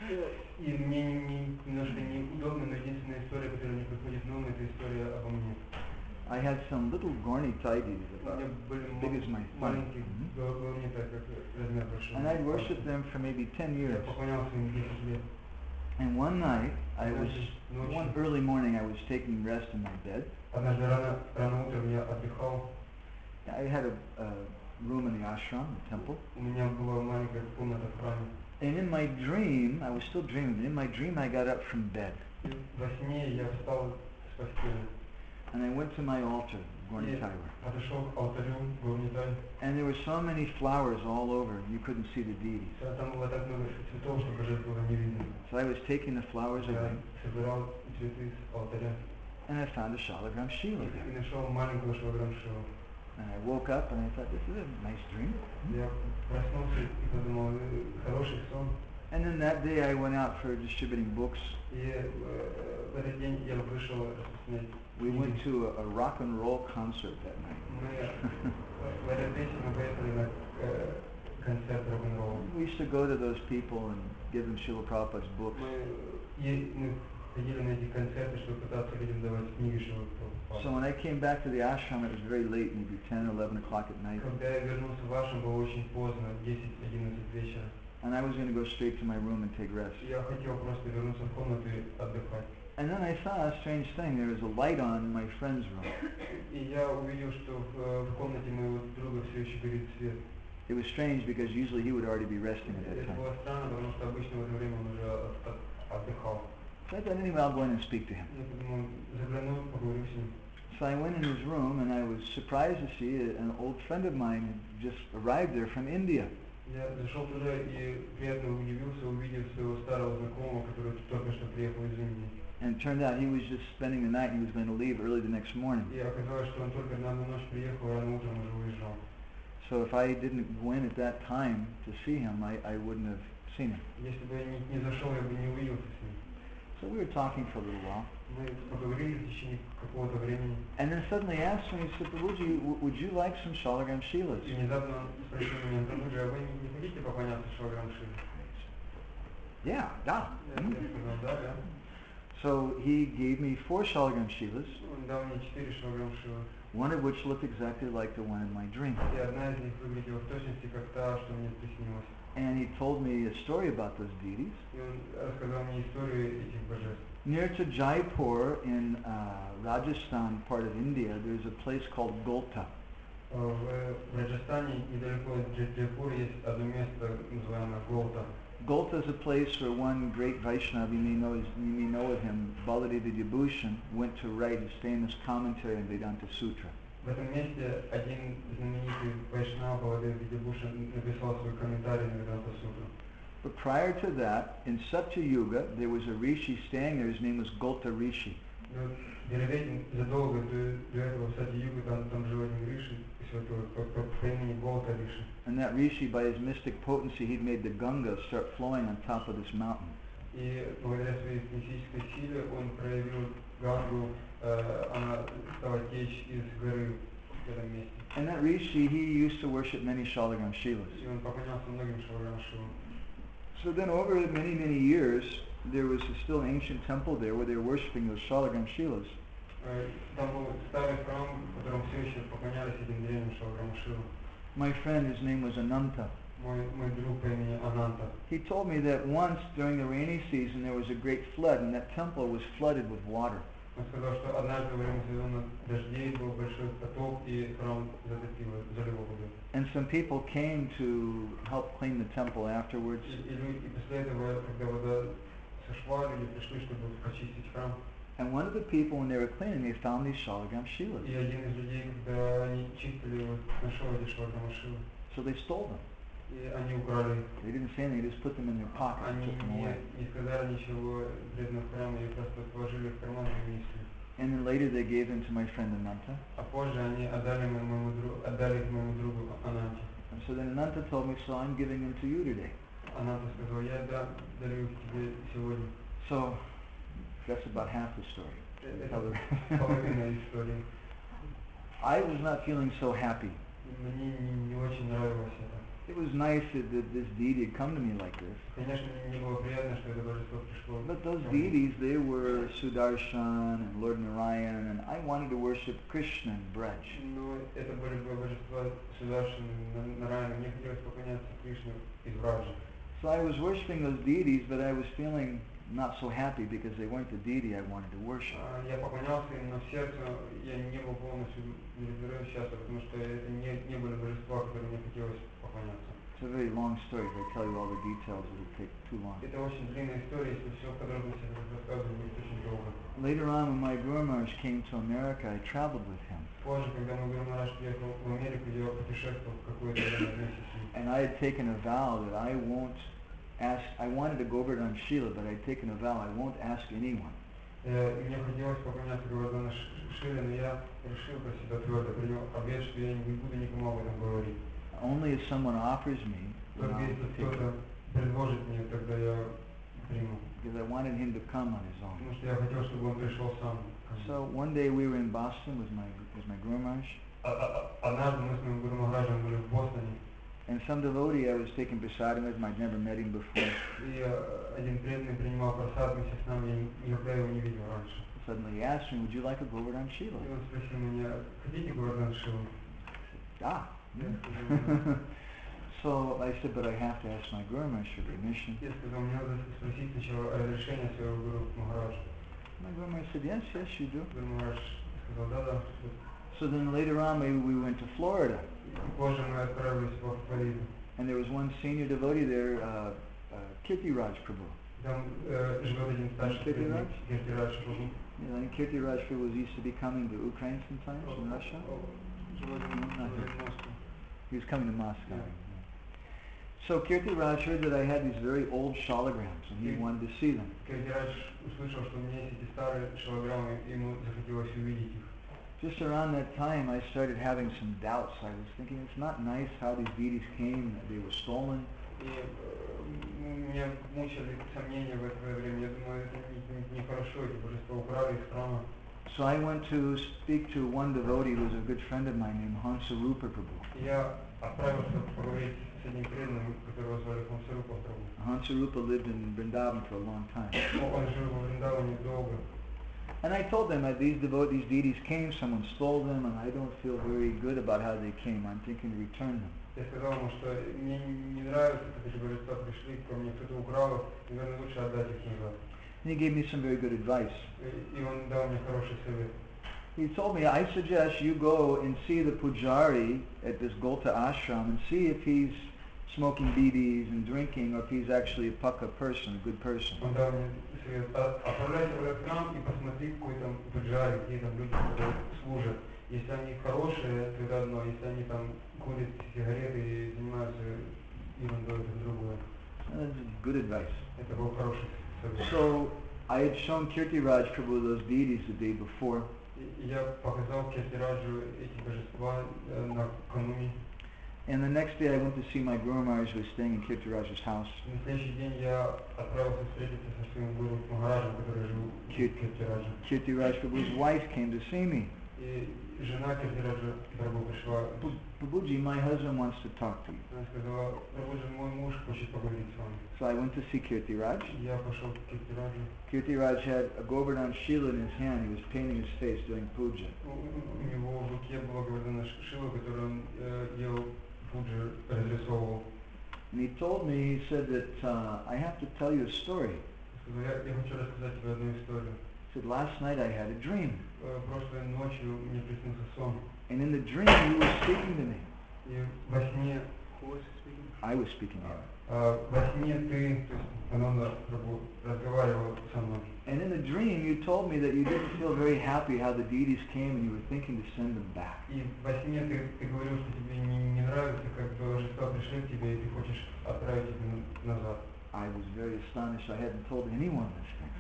И мне не- не- немножко неудобно, но единственная история, которая мне приходит на ум, это история обо мне. I had some little gorny tidies У about меня были as big as my ма- thumb. маленькие Mhm. горнита, как размер большого. And I'd worshipped them for maybe ten Я years. поклонялся им десять лет. And one night, I was, Ночью, one early morning, I was taking rest in my bed. однажды рано, рано утром я отдыхал. I had a, a room in the ashram, the temple. У меня была маленькая комната в храме. And in my dream, I was still dreaming, but in my dream I got up from bed. И во сне я встал с постели. And I went to my altar, Gorni И Taiwan. подошел к алтарю Горнитай. And there were so many flowers all over, you couldn't see the deities. Там было так много цветов, что божеств было не видно. So I was taking the flowers Я away, собирал цветы с алтаря and I found a Shalagram Shila и there. нашел маленького Шалаграмшива. And I woke up and I thought, this is a nice dream. Я проснулся и подумал, «Э, хороший сон. And then that day I went out for distributing books. И э, в этот день я вышел распространять We went книги. to a, a rock and roll concert that night. Мы э, в этот день мы поехали на э, концерт рок-н-ролла. We used to go to those people and give them Srila Prabhupada's books. Мы, е- мы ходили на эти концерты, чтобы пытаться людям давать книги, чтобы So when I came back to the ashram, it was very late, maybe ten or eleven o'clock at night. Когда я вернулся в Ашрам, было очень поздно, десять-одиннадцать вечера. And I was going to go straight to my room and take rest. Я хотел просто вернуться в комнату и отдыхать. And then I saw a strange thing. There was a light on in my friend's room. И я увидел, что в, э, в комнате моего друга все еще горит свет. It was strange because usually he would already be resting at that Это time. было странно, потому что обычно в это время он уже от- от- отдыхал. So I thought, anyway, I'll go in and speak to him. Я подумал, загляну, поговорю с ним. So I went in his room and I was surprised to see an old friend of mine had just arrived there from India. Я зашел туда и приятно удивился, увидев своего старого знакомого, который только что приехал из Индии. And it turned out he was just spending the night and he was going to leave early the next morning. И оказалось, что он только на одну ночь приехал, а рано утром уже уезжал. So if I didn't go in at that time to see him, I, I wouldn't have seen him. Если бы я не, не зашел, я бы не увиделся с ним. So we were talking for a little while. Мы поговорили в течение какого-то времени. And then suddenly he asked me, he said, Prabhuji, w- would you like some Shalagram Shilas? И внезапно он спросил меня, Прабхуджи, а вы не, не хотите поклоняться Шалаграмши? Yeah, да. Я, я сказал, да, да. So he gave me four Shalagram Shilas, Он дал мне четыре Шалаграмшива. one of which looked exactly like the one in my dream. И одна из них выглядела в точности как та, что мне приснилось. And he told me a story about those deities. И он рассказал мне историю этих божеств. Near to Jaipur in uh, Rajasthan, part of India, there's a place called Golta. Э, В, в Раджастане, недалеко от Джай- Джайпура, есть одно место, называемое Голта. Golta is a place where one great Vaishnava, you may know, his, you may know of him, Baladeva Vibhushan, went to write his famous commentary on Vedanta Sutra. В этом месте один знаменитый вайшнав Баладев Видябушин написал свой комментарий на Веданта Сутру. But prior to that, in Satya Yuga, there was a rishi staying there. His name was Golta Rishi. Но перед этим, задолго до, до этого, в Сати-Югу, там, там жил один риши, святой, по, по, по имени Голта Риши. And that rishi, by his mystic potency, he'd made the Ganga start flowing on top of this mountain. И благодаря своей мистической силе он проявил Гангу, э, она стала течь из горы в этом месте. And that rishi, he used to worship many Shalagram Shilas. И он поклонялся многим Шалаграм-шилам. So then over many, many years, there was a still ancient temple there where they were worshipping those Shalagram Shilas. Там был старый храм, в котором все еще поклонялись этим древним Шалаграм-шилам. My friend, his name was Ananta. Мой, мой друг по имени Ананта. He told me that once during the rainy season there was a great flood and that temple was flooded with water. Он сказал, что однажды во время сезона дождей был большой потоп и храм затопило, залило водой. And some people came to help clean the temple afterwards. И, и, люди, и после этого, когда вода сошла, люди пришли, чтобы почистить храм. And one of the people, when they were cleaning, they found these Shalagram Shilas. И один из людей, когда они чистили, вот, нашел эти Шалаграм-шилы. So they stole them. И они украли их. They didn't say anything, they just put them in their pocket and Они took them не, away. не сказали ничего вредного храма, и просто положили в карман и унесли. And then later they gave them to my friend Ananta. А позже они отдали моему другу, отдали их моему другу Ананте. And so then Ananta told me, so I'm giving them to you today. Ананта сказал, я да, дарю их тебе сегодня. So that's about half the story. Это половина истории. I was not feeling so happy. Мне не, не очень нравилось это. It was nice that, that this deity had come to me like this. Конечно, мне не было приятно, что это божество пришло. But those deities, they were Sudarshan and Lord Narayan, and I wanted to worship Krishna and Braj. Но это были божества Сударшины, Нараяна. Мне хотелось поклоняться Кришне из Браджи. So I was worshiping those deities, but I was feeling not so happy because they weren't the deity I wanted to worship. Я поклонялся им, но в сердце я не был полностью удовлетворен счастлив, потому что это не, не были божества, которые мне хотелось поклоняться. It's a very long story. If I tell you all the details, it would take too long. Это очень длинная история, если все подробности рассказывать будет очень долго. Later on, when my Guru Maharaj came to America, I traveled with him. Позже, когда мой Гуру Махарадж приехал в Америку, я путешествовал в какое-то время вместе с ним. And I had taken a vow that I won't ask, I wanted to go over to Shila, but I'd taken a vow I won't ask anyone. Мне хотелось поклоняться Говардхана Шиле, но я решил про себя твердо, принял обет, что я не буду никому об этом говорить. Only if someone offers me, then Только I'll если take it. кто-то предложит мне, тогда я приму. Because I wanted him to come on his own. Потому что я хотел, чтобы он пришел сам. So one day we were in Boston with my with my Guru Maharaj, Однажды мы с моим Гуру Махараджем были в Бостоне, and some devotee I was taking prasadam with, I'd never met him before. и один преданный принимал просад вместе с нами, я никогда его не видел раньше. Suddenly he asked me, would you like a Govardhan Shila? И он спросил меня, хотите Говардхан Шилу? Ah. So I said, but I have to ask my Guru Maharaj for permission. Я сказал, мне надо спросить сначала разрешение своего Гуру Махараджа. My Guru Maharaj said, yes, yes, you do. Гуру Махарадж сказал, да, да. So then later on we, we went to Florida. Позже мы отправились во Флориду. And there was one senior devotee there, uh, uh, Kirtiraj Prabhu. Там э, живет один старший преданный, Киртирадж Прабhu. Yeah, I think Kirtiraj Prabhu used to be coming to Ukraine sometimes in Russia. He was coming to Moscow. Yeah. So Kirtiraj heard that I had these very old shalagrams and he Yeah. wanted to see them. Киртирадж услышал, что у меня есть эти старые шалограммы, ему захотелось увидеть их. Just around that time I started having some doubts. I was thinking it's not nice how these deities came, that they were stolen. И э, меня мучили сомнения в это время. Я думаю, это нехорошо, эти божества украли из храма. So I went to speak to one devotee who was a good friend of mine named Hansarupa Prabhu. Я отправился поговорить с одним преданным, которого звали Хансарупа Прабhu. Hansarupa lived in Vrindavan for a long time. Он жил во Вриндаване долго. And I told them that these devotees, deities came, someone stole them, and I don't feel very good about how they came. I'm thinking to return them. Я сказал ему, что мне не нравится, как эти божества пришли ко мне, кто-то украл их, наверное, лучше отдать их назад. And he gave me some very good advice. И он дал мне хороший совет. He told me, I suggest you go and see the pujari at this Golta ashram and see if he's smoking B Ds and drinking, or if he's actually a pukka person, a good person. Он дал мне совет, «А- отправляйся в этот храм и посмотри, какой там пуджари, какие там люди, которые служат. Если они хорошие, то это одно, если они там курят сигареты и занимаются ерундой, это другое». That's good advice. Это был хороший совет. So I had shown Kirtiraj Prabhu those deities the day before, И я показал Киртираджу эти божества э, накануне. and the next day I went to see my Guru Maharaj who was staying in Kirtiraj's house. На следующий день я отправился встретиться со своим гуру Махараджем, который жил в Кир- Киртираже. Kirtiraj Prabhu's wife came to see me. И жена Киртираджа Прабhu пришла. "Prabhu- Prabhuji, my husband wants to talk to you." Она сказала: «Прабhuджи, мой муж хочет поговорить с вами». So I went to see Kirtiraj. Я пошел к Киртираджу. Kirtiraj had a Govardhan Shila in his hand. He was painting his face doing puja. У у него в руке была Говардхана Шила, которую он э, делал пуджи, разрисовывал. And he told me, he said that uh, I have to tell you a story. Сказал: я, я хочу рассказать тебе одну историю. He said, last night I had a dream. Э, Прошлой ночью мне приснился сон. And in the dream you were speaking to me. И во сне, I was speaking to you. э, во сне ты, то есть Ананда Прабху, разговаривал со мной. And in the dream you told me that you didn't feel very happy how the deities came and you were thinking to send them back. И во сне ты, ты говорил, что тебе не, не нравится, как божества пришли к тебе, и ты хочешь отправить их на- назад. I was very astonished. I hadn't told anyone this thing.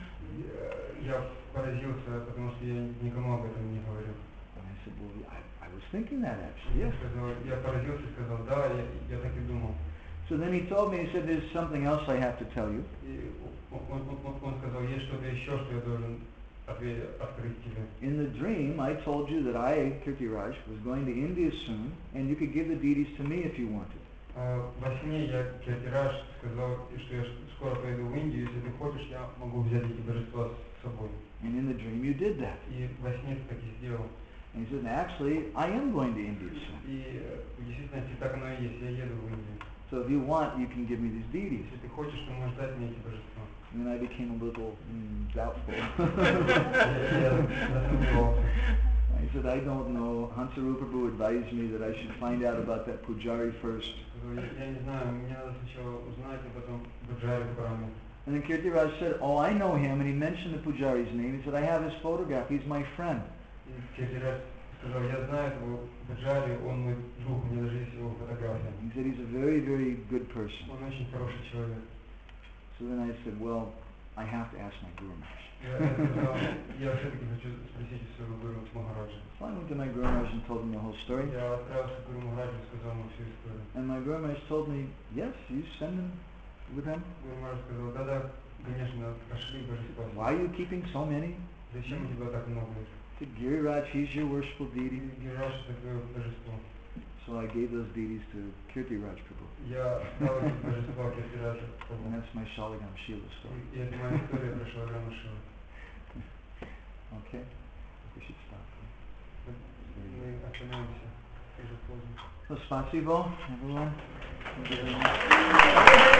Я, я поразился, потому что я никому об этом не говорил. And I said, well, I, I was thinking that actually, Я yes. сказал, я поразился и сказал: да, я, я так и думал. So then he told me, he said, there's something else I have to tell you. И он, он, он, он сказал: есть что-то еще, что я должен ответить, открыть тебе. In the dream, I told you that I, Kirtiraj, was going to India soon, and you could give the deities to me if you wanted. А, во сне я Киртираж сказал, что я скоро поеду в Индию, если ты хочешь, я могу взять эти божества с собой. And in the dream, you did that. И во сне ты так и сделал. And he said, actually, I am going to India soon. И э, в действительности так оно и есть, я еду в Индию. So if you want, you can give me these deities. Если ты хочешь, ты можешь дать мне эти божества. And then I became a little mm, doubtful. Я засомневался. I said, I don't know. Hansarupa Prabhu advised me that I should find out about that pujari first. Сказал: я не знаю, мне надо сначала узнать, а потом Буджари параметр. And then Kirtiraj said, oh, I know him. And he mentioned the pujari's name. He said, I have his photograph. He's my friend. И Киртираж сказал: я знаю этого Буджари, он мой друг, у меня даже есть его фотография. He said, he's a very, very good person. Он очень хороший человек. So then I said, well, I have to ask my Guru Maharaj. Я, я сказал: я все-таки хочу спросить у своего гуру Махараджа. So I went to my Guru Maharaj and told him the whole story. Я отправился к гуру Махараджу и сказал ему всю историю. And my Guru Maharaj told me, yes, you send them with him. Гуру Махарадж сказал: да-да, конечно, пошли божества. Why are you keeping so many? Зачем у тебя так много? To Giriraj, he's your worshipful deity. Гираж — это твое божество. So I gave those deities to Kirtiraj Prabhu. Я дал эти божества Киртиражу. And that's my Shaligam Shila story. И это моя история про Шалаграма Шива. Okay? We should stop. Мы остановимся. Уже поздно. So spasibo, everyone. Thank you very much.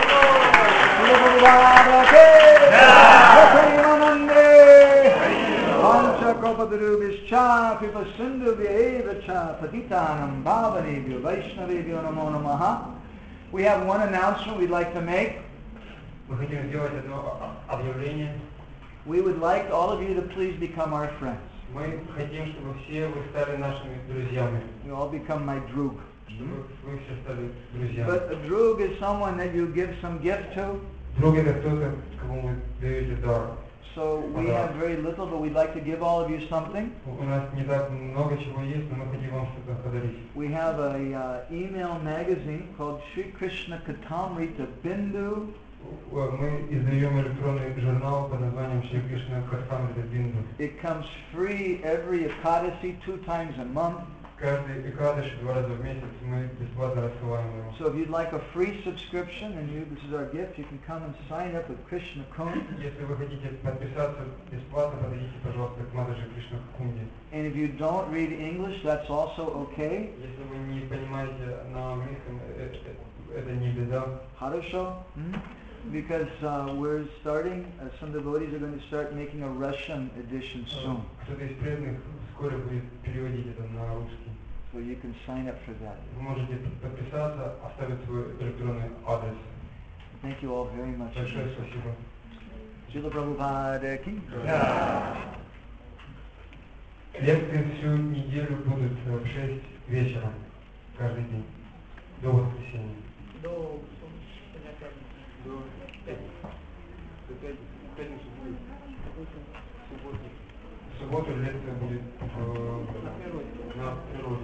Panchakopadurubhischa Pipasindhubhyevacha Patitanam Bhavanebhyo Vaishnavebhyo Namo Namaha. We have one announcement we'd like to make. Мы хотим сделать одно объявление. We would like all of you to please become our friends. Мы хотим, чтобы все вы стали нашими друзьями. You all become my drug. Чтобы вы все стали друзьями. But a drug is someone that you give some gift to. Друг — это кто-то, кому вы даете дар. So we have very little, but we'd like to give all of you something. У нас не так много чего есть, но мы хотим вам что-то подарить. We have a uh, email magazine called Sri Krishna Katamrita Bindu. Мы издаем электронный журнал под названием Шри Кришна Катамрита Бинду. It comes free every Ekadasi, two times a month. Каждый Экадыш два раза в месяц мы бесплатно рассылаем его. So if you'd like a free subscription, and you, this is our gift, you can come and sign up with Krishna Kund. Если вы хотите подписаться бесплатно, подойдите, пожалуйста, к Матаджи Кришна Кунде. And if you don't read English, that's also okay. Если вы не понимаете на английском, это не беда. Harasho? Mm-hmm. Because uh, we're starting, uh, some devotees are going to start making a Russian edition soon. Кто-то из преданных вскоре будет переводить это на русский. So you can sign up for that. Вы можете подписаться, оставить свой электронный адрес. Thank you all very much. Большое спасибо. Srila Prabhupada ki. Лекции всю неделю будут в шесть вечера, каждый день, до воскресенья. До до пятницы. До пятницы. В пятницу будет. В субботу. В субботу лекция будет в, На природе. на природе.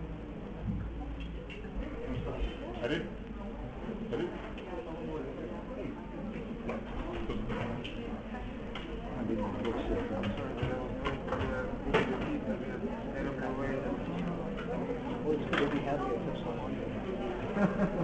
Ари? Ари? I didn't book it. Well, it's good to be happy at this one.